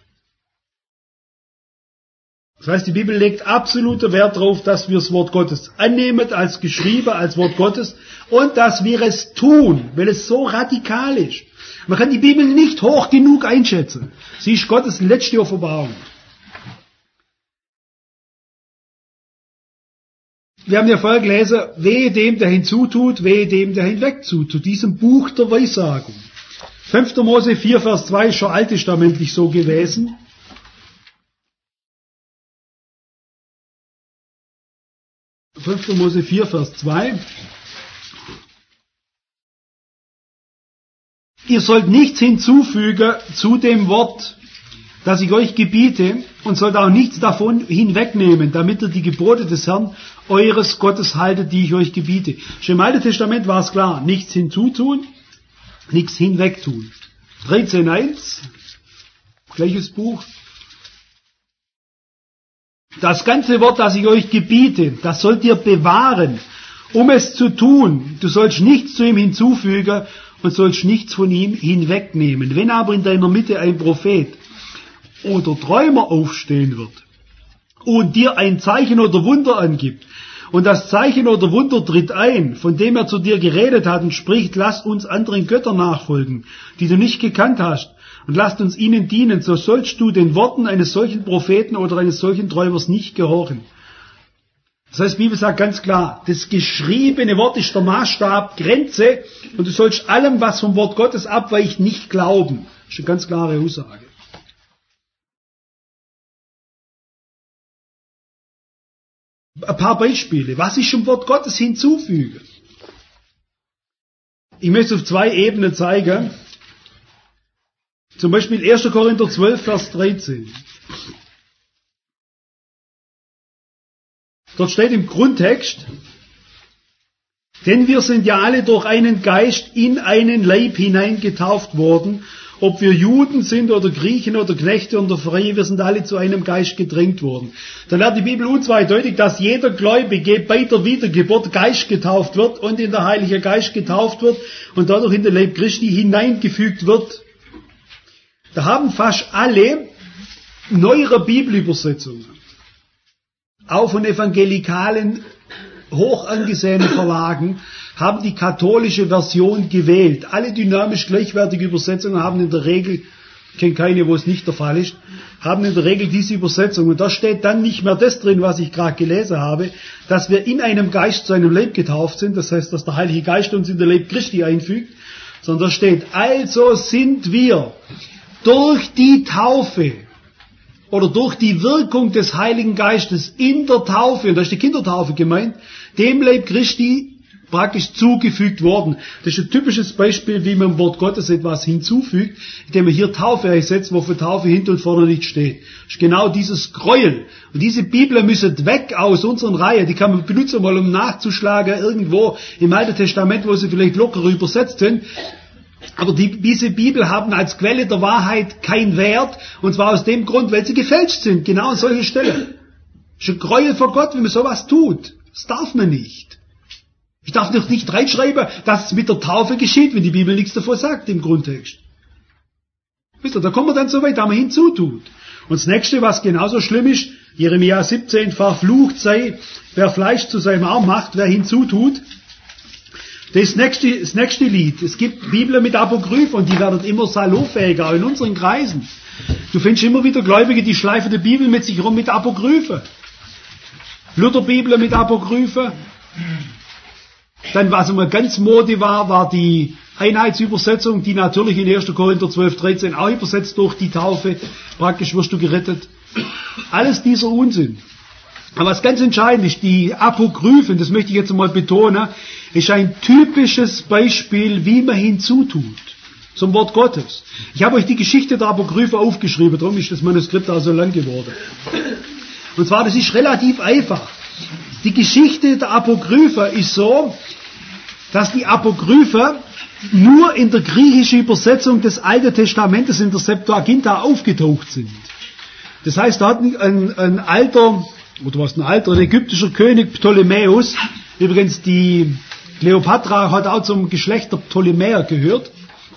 Das heißt, die Bibel legt absoluten Wert darauf, dass wir das Wort Gottes annehmen, als geschrieben, als Wort Gottes, und dass wir es tun, weil es so radikal ist. Man kann die Bibel nicht hoch genug einschätzen. Sie ist Gottes letzte Offenbarung. wir haben ja vorher gelesen, wehe dem, der hinzutut, wehe dem, der hinwegtut, zu diesem Buch der Weissagung. 5. Mose 4, Vers 2 ist schon alttestamentlich so gewesen. Mose 4, Vers 2. Ihr sollt nichts hinzufügen zu dem Wort, das ich euch gebiete, und sollt auch nichts davon hinwegnehmen, damit ihr die Gebote des Herrn, eures Gottes, haltet, die ich euch gebiete. Schon im Alten Testament war es klar, nichts hinzutun, nichts hinwegtun. 13,1, gleiches Buch. Das ganze Wort, das ich euch gebiete, das sollt ihr bewahren, um es zu tun. Du sollst nichts zu ihm hinzufügen und sollst nichts von ihm hinwegnehmen. Wenn aber in deiner Mitte ein Prophet oder Träumer aufstehen wird und dir ein Zeichen oder Wunder angibt, und das Zeichen oder Wunder tritt ein, von dem er zu dir geredet hat und spricht, lass uns anderen Göttern nachfolgen, die du nicht gekannt hast, und lasst uns ihnen dienen, so sollst du den Worten eines solchen Propheten oder eines solchen Träumers nicht gehorchen. Das heißt, die Bibel sagt ganz klar, das geschriebene Wort ist der Maßstab, Grenze, und du sollst allem, was vom Wort Gottes abweicht, nicht glauben. Das ist eine ganz klare Aussage. Ein paar Beispiele. Was ich im Wort Gottes hinzufüge? Ich möchte es auf 2 Ebenen zeigen. Zum Beispiel 1. Korinther 12, Vers 13. Dort steht im Grundtext, denn wir sind ja alle durch einen Geist in einen Leib hineingetauft worden, ob wir Juden sind oder Griechen oder Knechte oder Freie, wir sind alle zu einem Geist gedrängt worden. Dann lernt die Bibel unzweideutig, dass jeder Gläubige bei der Wiedergeburt Geist getauft wird und in der Heilige Geist getauft wird und dadurch in den Leib Christi hineingefügt wird. Da haben fast alle neuere Bibelübersetzungen, auch von evangelikalen, hoch angesehenen Verlagen, haben die katholische Version gewählt. Alle dynamisch gleichwertige Übersetzungen haben in der Regel, ich kenne keine, wo es nicht der Fall ist, haben in der Regel diese Übersetzung. Und da steht dann nicht mehr das drin, was ich gerade gelesen habe, dass wir in einem Geist zu einem Leib getauft sind, das heißt, dass der Heilige Geist uns in den Leib Christi einfügt, sondern da steht, also sind wir durch die Taufe oder durch die Wirkung des Heiligen Geistes in der Taufe, und da ist die Kindertaufe gemeint, dem Leib Christi praktisch zugefügt worden. Das ist ein typisches Beispiel, wie man im Wort Gottes etwas hinzufügt, indem man hier Taufe einsetzt, wo für Taufe hinten und vorne nicht steht. Das ist genau dieses Gräuel. Und diese Bibel müssen weg aus unseren Reihen. Die kann man benutzen, mal um nachzuschlagen, irgendwo im Alten Testament, wo sie vielleicht locker übersetzt sind. Aber diese Bibel haben als Quelle der Wahrheit keinen Wert, und zwar aus dem Grund, weil sie gefälscht sind, genau an solchen Stellen. Das ist ein Gräuel vor Gott, wenn man sowas tut. Das darf man nicht. Ich darf doch nicht reinschreiben, dass es mit der Taufe geschieht, wenn die Bibel nichts davon sagt im Grundtext. Wisst ihr, da kommen wir dann so weit, da man hinzutut. Und das nächste, was genauso schlimm ist, Jeremia 17, verflucht sei, wer Fleisch zu seinem Arm macht, wer hinzutut. Das nächste Lied. Es gibt Bibeln mit Apokryphen und die werden immer salonfähiger, auch in unseren Kreisen. Du findest immer wieder Gläubige, die schleifen die Bibel mit sich rum mit Apokryphen. Lutherbibel mit Apokryphen. Dann, was immer ganz Mode war die Einheitsübersetzung, die natürlich in 1. Korinther 12, 13 auch übersetzt durch die Taufe. Praktisch wirst du gerettet. Alles dieser Unsinn. Aber was ganz entscheidend ist, die Apokryphen, das möchte ich jetzt mal betonen, ist ein typisches Beispiel, wie man hinzutut zum Wort Gottes. Ich habe euch die Geschichte der Apokryphen aufgeschrieben, darum ist das Manuskript auch so lang geworden. Und zwar, das ist relativ einfach. Die Geschichte der Apokryphen ist so, dass die Apokryphen nur in der griechischen Übersetzung des Alten Testamentes in der Septuaginta aufgetaucht sind. Das heißt, da hat ein ägyptischer König Ptolemäus, übrigens die Kleopatra hat auch zum Geschlecht der Ptolemäer gehört.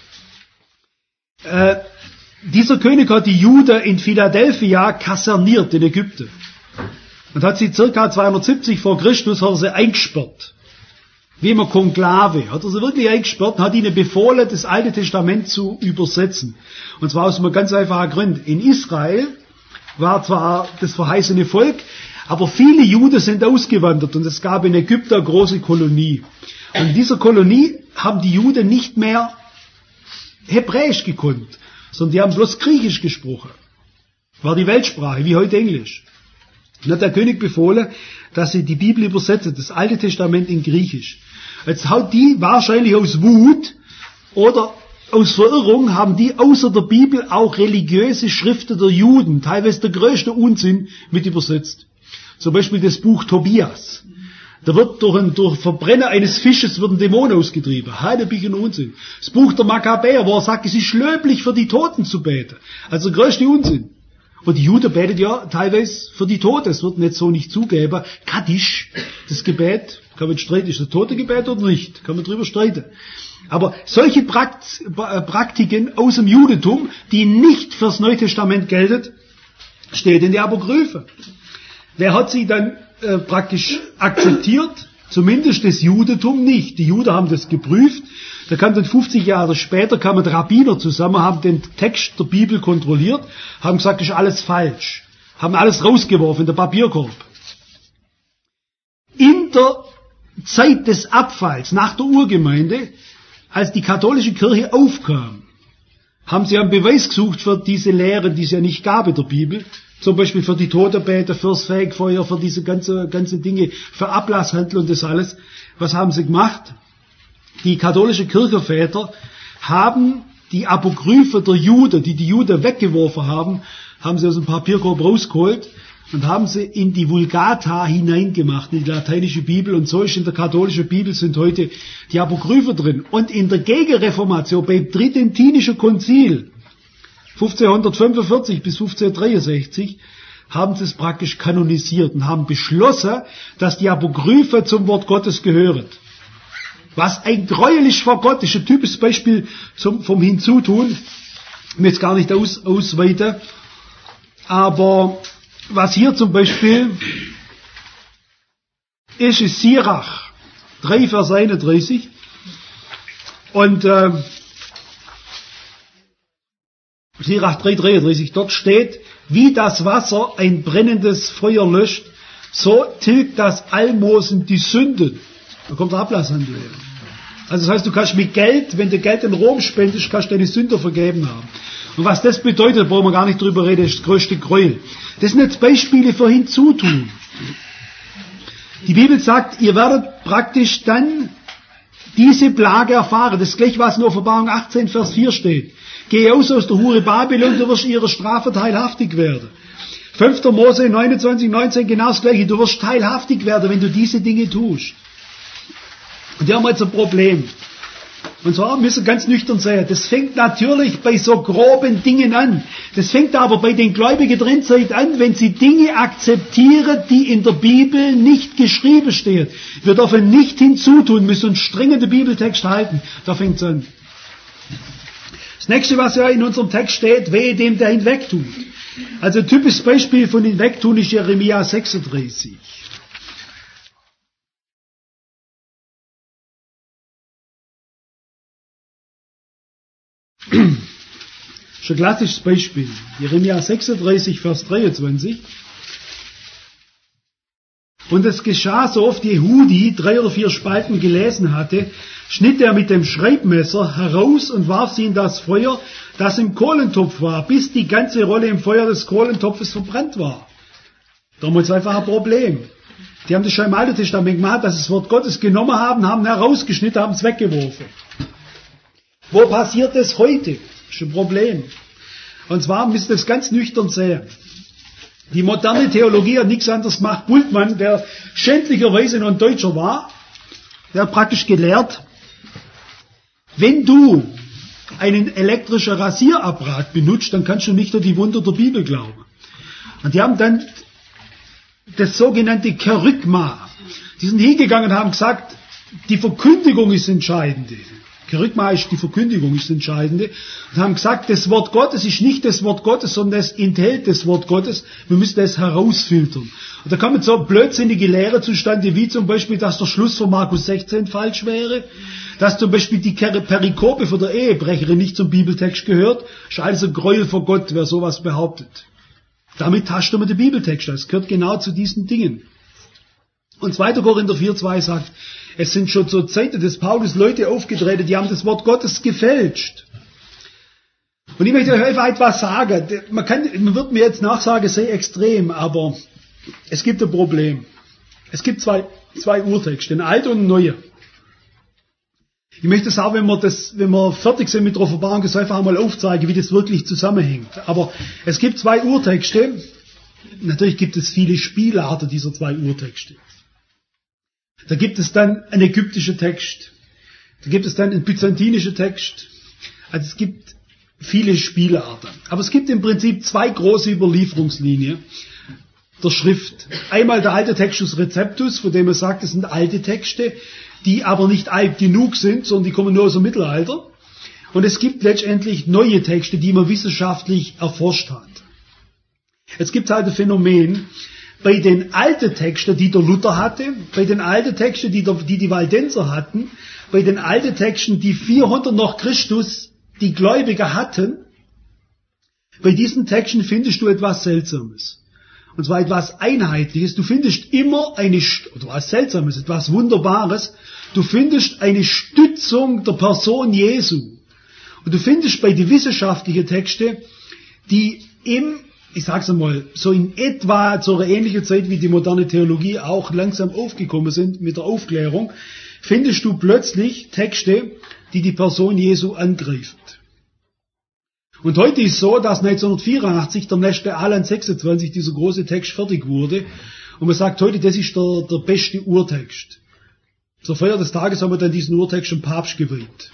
Dieser König hat die Juden in Philadelphia kaserniert in Ägypten. Und hat sie circa 270 vor Christus hat er sie eingesperrt. Wie immer Konklave. Hat er sie wirklich eingesperrt und hat ihnen befohlen, das Alte Testament zu übersetzen. Und zwar aus einem ganz einfachen Grund. In Israel war zwar das verheißene Volk, Aber viele Juden sind ausgewandert und es gab in Ägypten eine große Kolonie. Und in dieser Kolonie haben die Juden nicht mehr Hebräisch gekonnt, sondern die haben bloß Griechisch gesprochen. War die Weltsprache, wie heute Englisch. Dann hat der König befohlen, dass sie die Bibel übersetzen, das Alte Testament in Griechisch. Jetzt hat die wahrscheinlich aus Wut oder aus Verirrung haben die außer der Bibel auch religiöse Schriften der Juden, teilweise der größte Unsinn, mit übersetzt. Zum Beispiel das Buch Tobias. Da wird durch Verbrennen eines Fisches wird ein Dämon ausgetrieben. Heidebigen Unsinn. Das Buch der Makkabäer, wo er sagt, es ist löblich für die Toten zu beten. Also der größte Unsinn. Und die Juden beten ja teilweise für die Toten. Es wird nicht so nicht zugeben. Kaddisch, das Gebet, kann man streiten, ist das Totengebet oder nicht? Kann man drüber streiten. Aber solche Praktiken aus dem Judentum, die nicht fürs Neue Testament gelten, steht in der Apokryphe. Wer hat sie dann praktisch akzeptiert? Zumindest das Judentum nicht. Die Juden haben das geprüft. Da kam dann 50 Jahre später, kamen Rabbiner zusammen, haben den Text der Bibel kontrolliert, haben gesagt, das ist alles falsch. Haben alles rausgeworfen in den Papierkorb. In der Zeit des Abfalls, nach der Urgemeinde, als die katholische Kirche aufkam, haben sie einen Beweis gesucht für diese Lehren, die es ja nicht gab in der Bibel. Zum Beispiel für die Totenbete, fürs Fegfeuer, für diese ganze Dinge, für Ablasshandel und das alles. Was haben sie gemacht? Die katholische Kirchenväter haben die Apokryphe der Juden, die Juden weggeworfen haben, haben sie aus dem Papierkorb rausgeholt und haben sie in die Vulgata hineingemacht, in die lateinische Bibel. Und so ist in der katholischen Bibel sind heute die Apokryphe drin. Und in der Gegenreformation, beim Tridentinischen Konzil, 1545 bis 1563, haben sie es praktisch kanonisiert und haben beschlossen, dass die Apokryphe zum Wort Gottes gehören. Was ein gräulich vor Gott ist, ein typisches Beispiel vom Hinzutun. Ich will jetzt gar nicht ausweiten. Aber was hier zum Beispiel ist Sirach 3, Vers 31. Und Sirach 3, 33, dort steht, wie das Wasser ein brennendes Feuer löscht, so tilgt das Almosen die Sünden. Da kommt der Ablasshandel her. Also das heißt, du kannst mit Geld, wenn du Geld in Rom spendest, kannst du deine Sünder vergeben haben. Und was das bedeutet, brauchen wir gar nicht drüber reden, ist das größte Gräuel. Das sind jetzt Beispiele für Hinzutun. Die Bibel sagt, ihr werdet praktisch dann diese Plage erfahren. Das ist gleich, was in Offenbarung 18, Vers 4 steht. Geh aus der Hure Babylon, du wirst ihrer Strafe teilhaftig werden. 5. Mose 29, 19, genau das Gleiche. Du wirst teilhaftig werden, wenn du diese Dinge tust. Und hier haben wir jetzt ein Problem. Und zwar müssen wir ganz nüchtern sehen, das fängt natürlich bei so groben Dingen an. Das fängt aber bei den Gläubigen drin an, wenn sie Dinge akzeptieren, die in der Bibel nicht geschrieben stehen. Wir dürfen nicht hinzutun, müssen uns streng an den Bibeltext halten. Da fängt es an. Das nächste, was ja in unserem Text steht, wehe dem, der hinwegtut. Also ein typisches Beispiel von hinwegtun ist Jeremia 36. Schon ein klassisches Beispiel. Jeremia 36, Vers 23. Und es geschah, so oft Jehudi 3 oder 4 Spalten gelesen hatte, schnitt er mit dem Schreibmesser heraus und warf sie in das Feuer, das im Kohlentopf war, bis die ganze Rolle im Feuer des Kohlentopfes verbrannt war. Damals einfach ein Problem. Die haben das schon im Alten Testament gemacht, dass sie das Wort Gottes genommen haben, haben herausgeschnitten, haben es weggeworfen. Wo passiert das heute? Das ist ein Problem. Und zwar müsst ihr das ganz nüchtern sehen. Die moderne Theologie hat nichts anderes gemacht. Bultmann, der schändlicherweise noch ein Deutscher war, der hat praktisch gelehrt, wenn du einen elektrischen Rasierapparat benutzt, dann kannst du nicht an die Wunder der Bibel glauben. Und die haben dann das sogenannte Kerygma. Die sind hingegangen und haben gesagt, die Verkündigung ist entscheidend. Kerygma ist die Verkündigung, ist das Entscheidende. Und haben gesagt, das Wort Gottes ist nicht das Wort Gottes, sondern es enthält das Wort Gottes. Wir müssen es herausfiltern. Und da kommen so blödsinnige Lehre zustande, wie zum Beispiel, dass der Schluss von Markus 16 falsch wäre, dass zum Beispiel die Perikope von der Ehebrecherin nicht zum Bibeltext gehört. Das ist alles ein Gräuel vor Gott, wer sowas behauptet. Damit tastet man den Bibeltext. Das gehört genau zu diesen Dingen. Und 2. Korinther 4,2 sagt, es sind schon zur Zeit des Paulus Leute aufgetreten, die haben das Wort Gottes gefälscht. Und ich möchte euch einfach etwas sagen. Man wird mir jetzt nachsagen, sei extrem, aber es gibt ein Problem. Es gibt zwei Urtexte, ein alter und ein neuer. Ich möchte sagen, wenn wir fertig sind mit der Offenbarung, das einfach einmal aufzeigen, wie das wirklich zusammenhängt. Aber es gibt zwei Urtexte. Natürlich gibt es viele Spielarten dieser zwei Urtexte. Da gibt es dann einen ägyptischen Text. Da gibt es dann einen byzantinischen Text. Also es gibt viele Spielarten. Aber es gibt im Prinzip zwei große Überlieferungslinien der Schrift. Einmal der alte Textus Receptus, von dem man sagt, es sind alte Texte, die aber nicht alt genug sind, sondern die kommen nur aus dem Mittelalter. Und es gibt letztendlich neue Texte, die man wissenschaftlich erforscht hat. Es gibt halt ein Phänomen, bei den alten Texten, die der Luther hatte, bei den alten Texten, die die Waldenser hatten, bei den alten Texten, die 400 nach Christus die Gläubiger hatten, bei diesen Texten findest du etwas Seltsames. Und zwar etwas Einheitliches. Du findest immer etwas Seltsames, etwas Wunderbares. Du findest eine Stützung der Person Jesu. Und du findest bei den wissenschaftlichen Texten, die ich sag's einmal, so in etwa zu einer ähnlichen Zeit wie die moderne Theologie auch langsam aufgekommen sind mit der Aufklärung, findest du plötzlich Texte, die die Person Jesu angreifen. Und heute ist so, dass 1984 der nächste Alan 26, dieser große Text, fertig wurde. Und man sagt heute, das ist der beste Urtext. Zur Feier des Tages haben wir dann diesen Urtext dem Papst geweiht.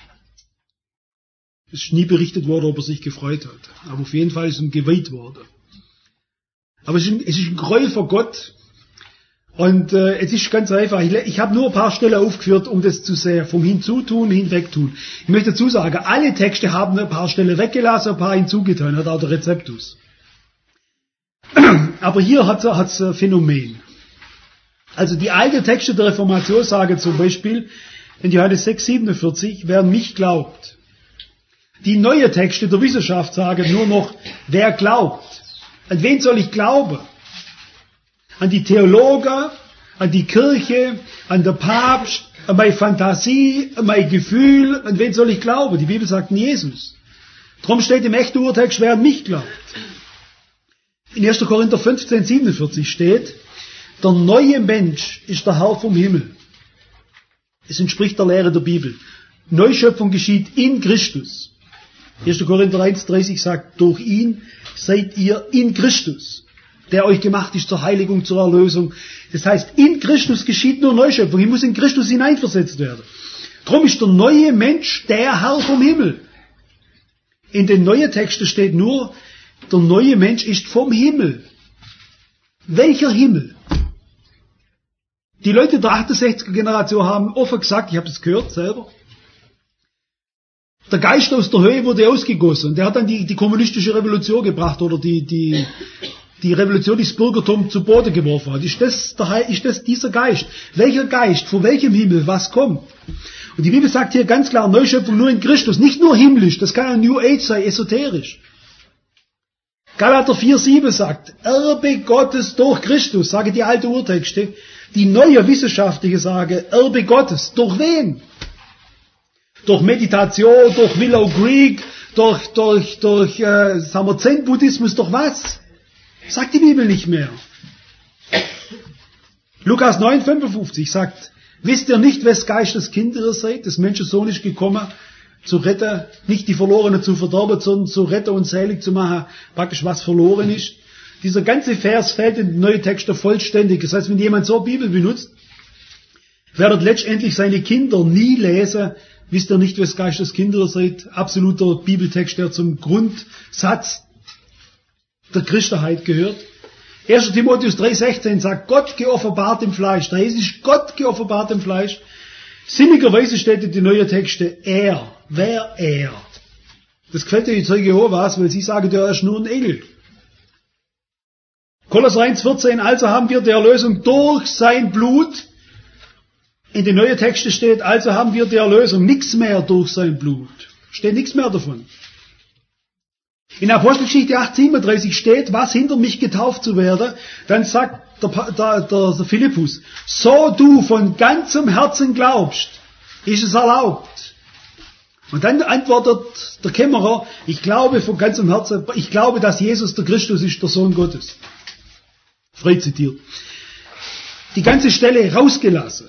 Es ist nie berichtet worden, ob er sich gefreut hat. Aber auf jeden Fall ist ihm geweiht worden. Aber es ist ein Gräuel vor Gott. Und es ist ganz einfach. Ich habe nur ein paar Stellen aufgeführt, um das zu sehen. Vom Hinzutun, Hinwegtun. Ich möchte dazu sagen, alle Texte haben ein paar Stellen weggelassen, ein paar hinzugetan. Hat auch der Receptus. Aber hier hat es ein Phänomen. Also die alten Texte der Reformation sagen zum Beispiel, in Johannes 6,47, wer mich glaubt. Die neuen Texte der Wissenschaft sagen nur noch, wer glaubt. An wen soll ich glauben? An die Theologen, an die Kirche, an den Papst, an meine Fantasie, an mein Gefühl, an wen soll ich glauben? Die Bibel sagt an Jesus. Darum steht im echten Urtext, wer an mich glaubt. In 1. Korinther 15,47 steht, der neue Mensch ist der Herr vom Himmel. Es entspricht der Lehre der Bibel. Neuschöpfung geschieht in Christus. 1. Korinther 1,30 sagt, durch ihn seid ihr in Christus, der euch gemacht ist zur Heiligung, zur Erlösung. Das heißt, in Christus geschieht nur Neuschöpfung. Ich muss in Christus hineinversetzt werden. Darum ist der neue Mensch der Herr vom Himmel. In den neuen Texten steht nur, der neue Mensch ist vom Himmel. Welcher Himmel? Die Leute der 68er Generation haben offen gesagt, ich habe das gehört selber, der Geist aus der Höhe wurde ausgegossen. Und der hat dann die kommunistische Revolution gebracht oder die Revolution, die das Bürgertum zu Boden geworfen hat. Ist das dieser Geist? Welcher Geist? Von welchem Himmel? Was kommt? Und die Bibel sagt hier ganz klar, Neuschöpfung nur in Christus. Nicht nur himmlisch, das kann ja New Age sein, esoterisch. Galater 4,7 sagt, Erbe Gottes durch Christus, sage die alte Urtexte. Die neue wissenschaftliche sage, Erbe Gottes. Durch wen? Durch Meditation, durch Willow Creek, durch Zen-Buddhismus, durch was? Sagt die Bibel nicht mehr. Lukas 9,55 sagt, wisst ihr nicht, wes Geistes Kinder ihr seid? Des Menschensohn ist gekommen, zu retten, nicht die Verlorenen zu verderben, sondern zu retten und selig zu machen, praktisch was verloren ist. Dieser ganze Vers fällt in den neuen Texten vollständig. Das heißt, wenn jemand so Bibel benutzt, werdet letztendlich seine Kinder nie lesen, wisst ihr nicht, wes Geistes Kinder ihr seid? Absoluter Bibeltext, der zum Grundsatz der Christenheit gehört. 1. Timotheus 3,16 sagt, Gott geoffenbart im Fleisch. Da heißt es Gott geoffenbart im Fleisch. Sinnigerweise steht in den neuen Texten er. Wer er? Das gefällt den Zeugen Jehovas, weil sie sagen, der ist nur ein Engel. Kolosser 1,14, also haben wir die Erlösung durch sein Blut. In den neuen Texten steht, also haben wir die Erlösung, nichts mehr durch sein Blut. Steht nichts mehr davon. In Apostelgeschichte 8,37 steht, was hinter mich getauft zu werden. Dann sagt der Philippus, so du von ganzem Herzen glaubst, ist es erlaubt. Und dann antwortet der Kämmerer, ich glaube von ganzem Herzen, ich glaube, dass Jesus der Christus ist, der Sohn Gottes. Frei zitiert. Die ganze Stelle rausgelassen.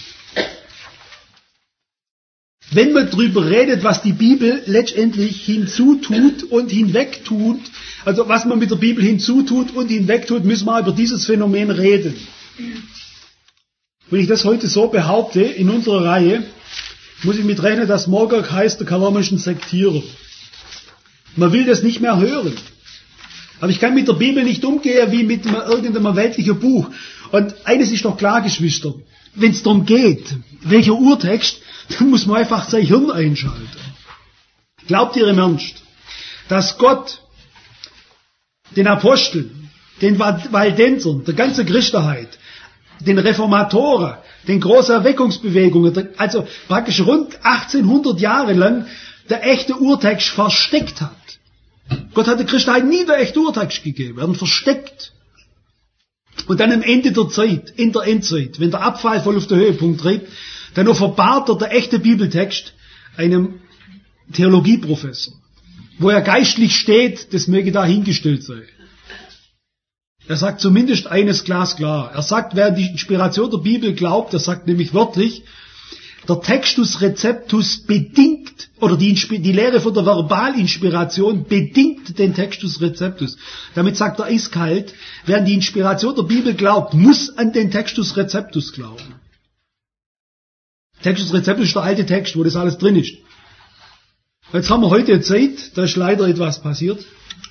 Wenn man drüber redet, was die Bibel letztendlich hinzutut und hinwegtut, also was man mit der Bibel hinzutut und hinwegtut, müssen wir über dieses Phänomen reden. Wenn ich das heute so behaupte, in unserer Reihe, muss ich mit rechnen, dass morgen heißt der Kalamischen Sektierer. Man will das nicht mehr hören. Aber ich kann mit der Bibel nicht umgehen wie mit irgendeinem weltlichen Buch. Und eines ist doch klar, Geschwister, wenn es darum geht, welcher Urtext, dann muss man einfach sein Hirn einschalten. Glaubt ihr im Ernst, dass Gott den Aposteln, den Waldensern, der ganzen Christenheit, den Reformatoren, den großen Erweckungsbewegungen, also praktisch rund 1800 Jahre lang, der echte Urtext versteckt hat? Gott hat der Christenheit nie der echte Urtext gegeben, er hat ihn versteckt. Und dann am Ende der Zeit, in der Endzeit, wenn der Abfall voll auf den Höhepunkt treibt, dann offenbart der echte Bibeltext einem Theologieprofessor. Wo er geistlich steht, das möge dahingestellt sein. Er sagt zumindest eines glasklar. Er sagt, wer die Inspiration der Bibel glaubt, er sagt nämlich wörtlich, der Textus Receptus bedingt, oder die Lehre von der Verbalinspiration bedingt den Textus Receptus. Damit sagt er eiskalt, wer an die Inspiration der Bibel glaubt, muss an den Textus Receptus glauben. Textus Receptus ist der alte Text, wo das alles drin ist. Jetzt haben wir heute eine Zeit, da ist leider etwas passiert.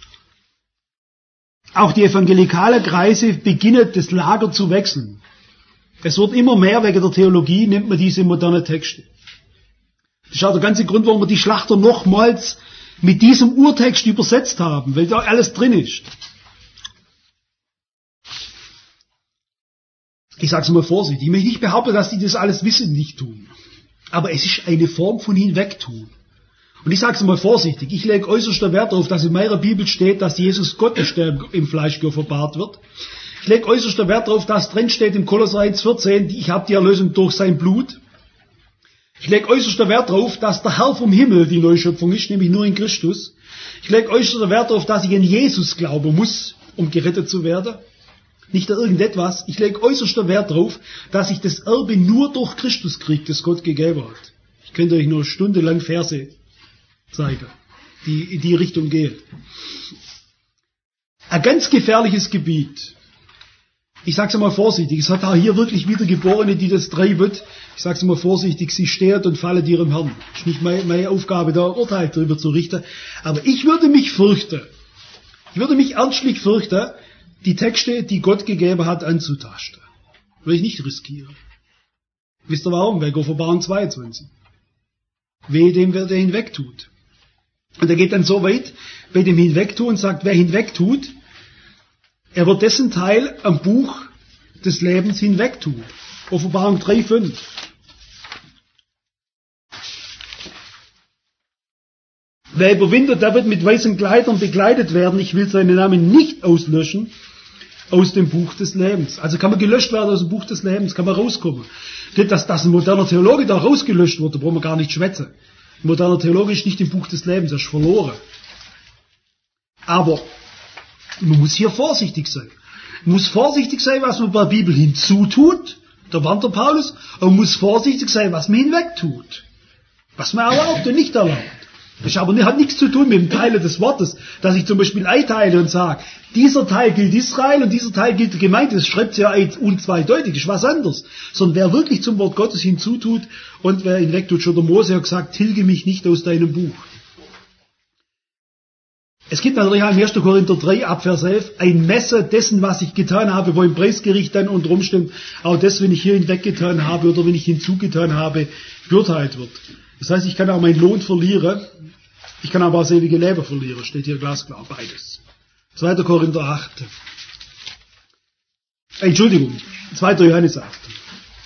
Auch die evangelikalen Kreise beginnen, das Lager zu wechseln. Es wird immer mehr, wegen der Theologie nimmt man diese modernen Texte. Das ist auch der ganze Grund, warum wir die Schlachter nochmals mit diesem Urtext übersetzt haben, weil da alles drin ist. Ich sage es mal vorsichtig, ich möchte nicht behaupten, dass die das alles wissentlich tun. Aber es ist eine Form von Hinwegtun. Und ich sage es mal vorsichtig, ich lege äußerster Wert darauf, dass in meiner Bibel steht, dass Jesus Gott ist, der im Fleisch geoffenbart wird. Ich lege äußerster Wert darauf, dass drin steht im Kolosser 1,14, ich habe die Erlösung durch sein Blut. Ich lege äußerster Wert darauf, dass der Herr vom Himmel die Neuschöpfung ist, nämlich nur in Christus. Ich lege äußerster Wert darauf, dass ich an Jesus glauben muss, um gerettet zu werden. Nicht an irgendetwas. Ich lege äußerster Wert darauf, dass ich das Erbe nur durch Christus kriege, das Gott gegeben hat. Ich könnte euch nur stundenlang Verse zeigen, die in die Richtung gehen. Ein ganz gefährliches Gebiet. Ich sage es mal vorsichtig, es hat auch hier wirklich Wiedergeborene, die das treiben. Ich sage es mal vorsichtig, sie steht und fallen ihrem Herrn. Es ist nicht meine Aufgabe, da Urteil darüber zu richten. Aber ich würde mich fürchten, ernstlich fürchten, die Texte, die Gott gegeben hat, anzutasten. Würde ich nicht riskieren. Wisst ihr warum? Wegen Offenbarung 22. Wehe dem, wer den hinwegtut. Und er geht dann so weit, bei dem Hinwegtun und sagt, wer hinwegtut, er wird dessen Teil am Buch des Lebens hinwegtun. Offenbarung 3,5. Wer überwindet, der wird mit weißen Kleidern bekleidet werden. Ich will seinen Namen nicht auslöschen aus dem Buch des Lebens. Also kann man gelöscht werden aus dem Buch des Lebens, kann man rauskommen. Dass ein moderner Theologe da rausgelöscht wurde, brauchen wir gar nicht schwätzen. Ein moderner Theologe ist nicht im Buch des Lebens, er ist verloren. Aber man muss hier vorsichtig sein. Man muss vorsichtig sein, was man bei der Bibel hinzutut, da warnt der Paulus, und man muss vorsichtig sein, was man hinwegtut. Was man erlaubt und nicht erlaubt. Das hat nichts zu tun mit dem Teilen des Wortes, dass ich zum Beispiel einteile und sage, dieser Teil gilt Israel und dieser Teil gilt der Gemeinde. Das schreibt ja unzweideutig, ist was anderes. Sondern wer wirklich zum Wort Gottes hinzutut und wer hinwegtut, schon der Mose hat gesagt, tilge mich nicht aus deinem Buch. Es gibt natürlich auch im 1. Korinther 3, Abvers 11, ein Messer dessen, was ich getan habe, wo im Preisgericht dann unter Umständen auch das, wenn ich hier hinweggetan habe oder wenn ich hinzugetan habe, beurteilt wird. Das heißt, ich kann auch meinen Lohn verlieren, ich kann aber auch das ewige Leben verlieren, steht hier glasklar, beides. 2. Korinther 8. 2. Johannes 8.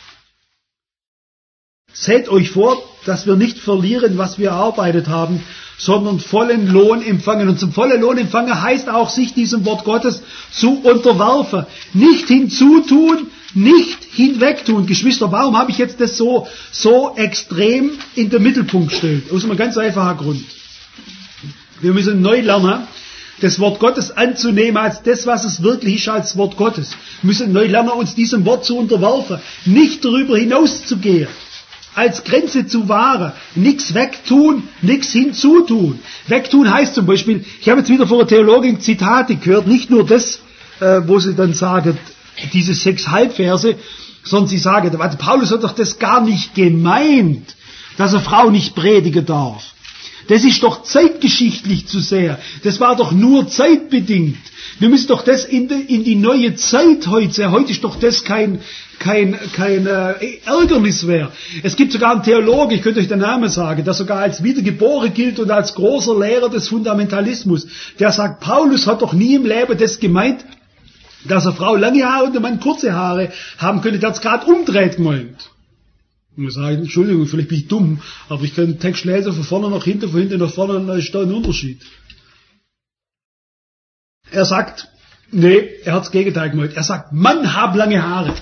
Seht euch vor, dass wir nicht verlieren, was wir erarbeitet haben, sondern vollen Lohn empfangen. Und zum vollen Lohn empfangen heißt auch, sich diesem Wort Gottes zu unterwerfen. Nicht hinzutun, nicht hinwegtun. Geschwister, warum habe ich jetzt das so extrem in den Mittelpunkt gestellt? Aus einem ganz einfachen Grund. Wir müssen neu lernen, das Wort Gottes anzunehmen als das, was es wirklich ist, als Wort Gottes. Wir müssen neu lernen, uns diesem Wort zu unterwerfen, nicht darüber hinauszugehen, als Grenze zu wahren, nichts wegtun, nichts hinzutun. Wegtun heißt zum Beispiel, ich habe jetzt wieder von einer Theologin Zitate gehört, nicht nur das, wo sie dann sagen, diese 6 Halbverse, sondern sie sagen, Paulus hat doch das gar nicht gemeint, dass eine Frau nicht predigen darf. Das ist doch zeitgeschichtlich zu sehr. Das war doch nur zeitbedingt. Wir müssen doch das in die neue Zeit heute sehen. Heute ist doch das kein Ärgernis mehr. Es gibt sogar einen Theologe, ich könnte euch den Namen sagen, der sogar als Wiedergeboren gilt und als großer Lehrer des Fundamentalismus. Der sagt, Paulus hat doch nie im Leben das gemeint, dass eine Frau lange Haare und ein Mann kurze Haare haben könnte. Der hat es gerade umdreht gemeint. Ich muss sagen, Entschuldigung, vielleicht bin ich dumm, aber ich kann den Text lesen, von vorne nach hinten, von hinten nach vorne, und da ist da ein Unterschied. Er sagt, nee, er hat das Gegenteil gemeint. Er sagt, Mann, hab lange Haare.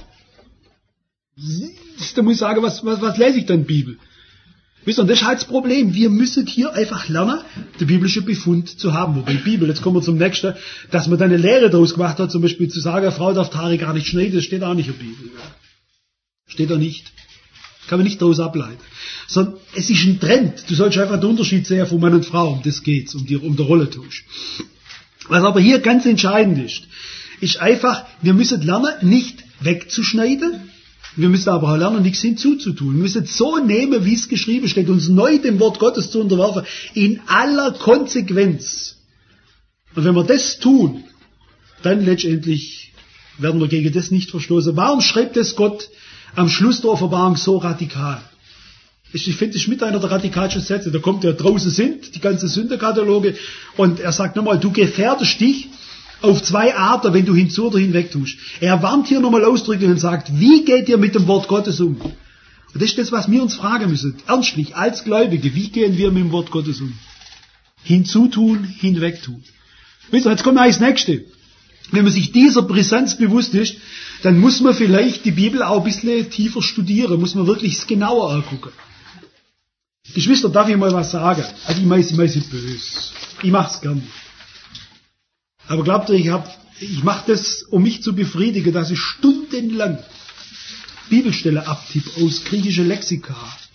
Da muss ich sagen, was lese ich denn Bibel? Wisst ihr, und das ist halt das Problem. Wir müssen hier einfach lernen, den biblischen Befund zu haben. Wobei Bibel, jetzt kommen wir zum nächsten, dass man da eine Lehre daraus gemacht hat, zum Beispiel zu sagen, eine Frau darf die Haare gar nicht schneiden, das steht auch nicht in der Bibel. Steht da nicht. Kann man nicht daraus ableiten. Sondern es ist ein Trend. Du sollst einfach den Unterschied sehen von Mann und Frau, um das geht's, um den Rollentausch. Was aber hier ganz entscheidend ist einfach, wir müssen lernen, nicht wegzuschneiden. Wir müssen aber auch lernen, nichts hinzuzutun. Wir müssen es so nehmen, wie es geschrieben steht, uns neu dem Wort Gottes zu unterwerfen, in aller Konsequenz. Und wenn wir das tun, dann letztendlich werden wir gegen das nicht verstoßen. Warum schreibt es Gott am Schluss der Offenbarung so radikal? Ich finde, das ist mit einer der radikalsten Sätze. Da kommt ja draußen sind die ganzen Sünderkataloge und er sagt nochmal, du gefährdest dich auf 2 Arten, wenn du hinzu oder hinweg tust. Er warnt hier nochmal ausdrücklich und sagt, wie geht ihr mit dem Wort Gottes um? Und das ist das, was wir uns fragen müssen. Ernstlich, als Gläubige, wie gehen wir mit dem Wort Gottes um? Hinzutun, hinwegtun. Wisst ihr, jetzt kommt eigentlich das Nächste. Wenn man sich dieser Brisanz bewusst ist, dann muss man vielleicht die Bibel auch ein bisschen tiefer studieren, muss man wirklich genauer angucken. Geschwister, darf ich mal was sagen? Also ich meine es böse. Ich mache es gern. Aber glaubt ihr, ich mache das, um mich zu befriedigen, dass ich stundenlang Bibelstelle abtippe aus griechischen Lexika.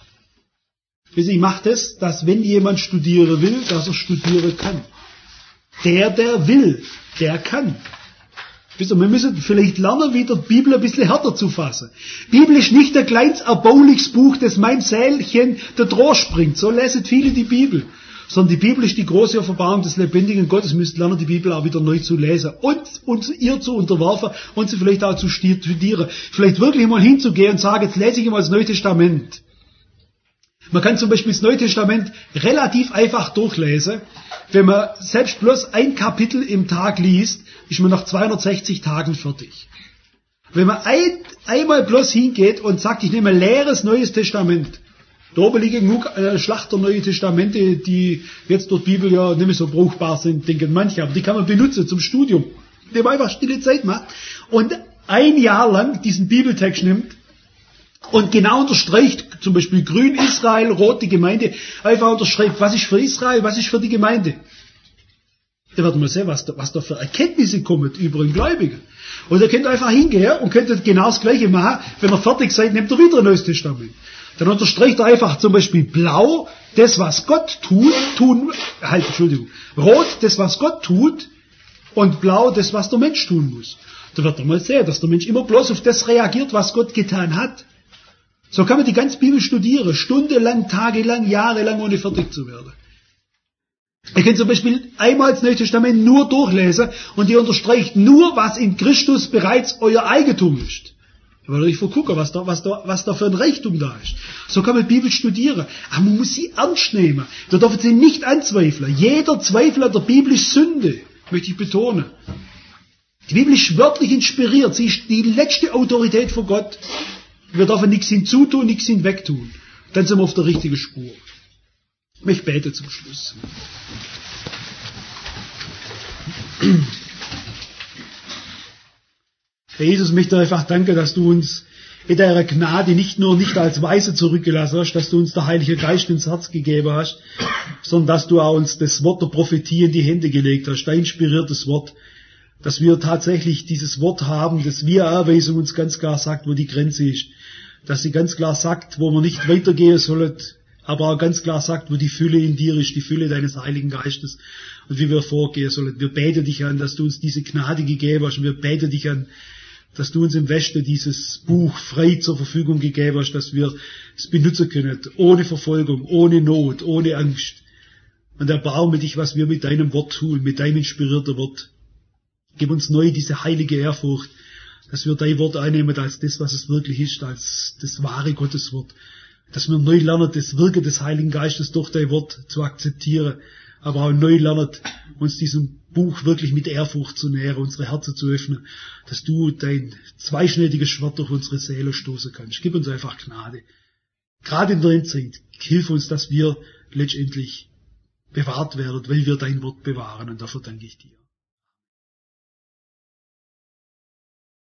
Ich mache das, dass wenn jemand studieren will, dass er studieren kann. Der will, der kann. Wir müssen vielleicht lernen, wieder die Bibel ein bisschen härter zu fassen. Die Bibel ist nicht ein kleines erbauliches Buch, das meinem Sälchen der Trost bringt. So lesen viele die Bibel. Sondern die Bibel ist die große Offenbarung des lebendigen Gottes. Wir müssen lernen, die Bibel auch wieder neu zu lesen und ihr zu unterwerfen und sie vielleicht auch zu studieren. Vielleicht wirklich mal hinzugehen und sagen, jetzt lese ich mal das Neue Testament. Man kann zum Beispiel das Neue Testament relativ einfach durchlesen. Wenn man selbst bloß ein Kapitel im Tag liest, ist man nach 260 Tagen fertig. Wenn man einmal bloß hingeht und sagt, ich nehme ein leeres Neues Testament, da oben liegen genug Schlachter Neue Testamente, die jetzt durch die Bibel ja nicht mehr so brauchbar sind, denken manche, aber die kann man benutzen zum Studium, indem man einfach stille Zeit macht und ein Jahr lang diesen Bibeltext nimmt und genau unterstreicht, zum Beispiel grün Israel, rot die Gemeinde, einfach unterschreibt, was ist für Israel, was ist für die Gemeinde. Da wird man sehen, was da für Erkenntnisse kommen über den Gläubigen. Und ihr könnt einfach hingehen und könnt genau das Gleiche machen. Wenn ihr fertig seid, nehmt ihr wieder ein Neues Testament. Dann unterstreicht er einfach zum Beispiel blau, das was Gott tut, rot, das was Gott tut und blau, das was der Mensch tun muss. Da wird er mal sehen, dass der Mensch immer bloß auf das reagiert, was Gott getan hat. So kann man die ganze Bibel studieren, stundenlang, tagelang, jahrelang, ohne fertig zu werden. Ihr könnt zum Beispiel einmal das Neue Testament nur durchlesen und ihr unterstreicht nur, was in Christus bereits euer Eigentum ist. Da wollt ihr euch gucken, was da für ein Reichtum da ist. So kann man die Bibel studieren. Aber man muss sie ernst nehmen. Da dürfen sie nicht anzweifeln. Jeder Zweifel an der Bibel ist Sünde, möchte ich betonen. Die Bibel ist wörtlich inspiriert. Sie ist die letzte Autorität von Gott. Wir dürfen nichts hinzutun, nichts hinwegtun. Dann sind wir auf der richtigen Spur. Ich bete zum Schluss. Herr Jesus, ich möchte einfach danken, dass du uns in deiner Gnade nicht als Weise zurückgelassen hast, dass du uns der Heilige Geist ins Herz gegeben hast, sondern dass du auch uns das Wort der Prophetie in die Hände gelegt hast, dein inspiriertes Wort, dass wir tatsächlich dieses Wort haben, das Wir-Anweisung uns ganz klar sagt, wo die Grenze ist, dass sie ganz klar sagt, wo wir nicht weitergehen sollen, aber auch ganz klar sagt, wo die Fülle in dir ist, die Fülle deines Heiligen Geistes und wie wir vorgehen sollen. Wir beten dich an, dass du uns diese Gnade gegeben hast und wir beten dich an, dass du uns im Westen dieses Buch frei zur Verfügung gegeben hast, dass wir es benutzen können, ohne Verfolgung, ohne Not, ohne Angst. Und erbarme dich, was wir mit deinem Wort tun, mit deinem inspirierten Wort. Gib uns neu diese heilige Ehrfurcht, dass wir dein Wort annehmen als das, was es wirklich ist, als das wahre Gotteswort. Dass wir neu lernen, das Wirken des Heiligen Geistes durch dein Wort zu akzeptieren, aber auch neu lernen, uns diesem Buch wirklich mit Ehrfurcht zu nähern, unsere Herzen zu öffnen, dass du dein zweischneidiges Schwert durch unsere Seele stoßen kannst. Gib uns einfach Gnade. Gerade in der Endzeit, hilf uns, dass wir letztendlich bewahrt werden, weil wir dein Wort bewahren, und dafür danke ich dir.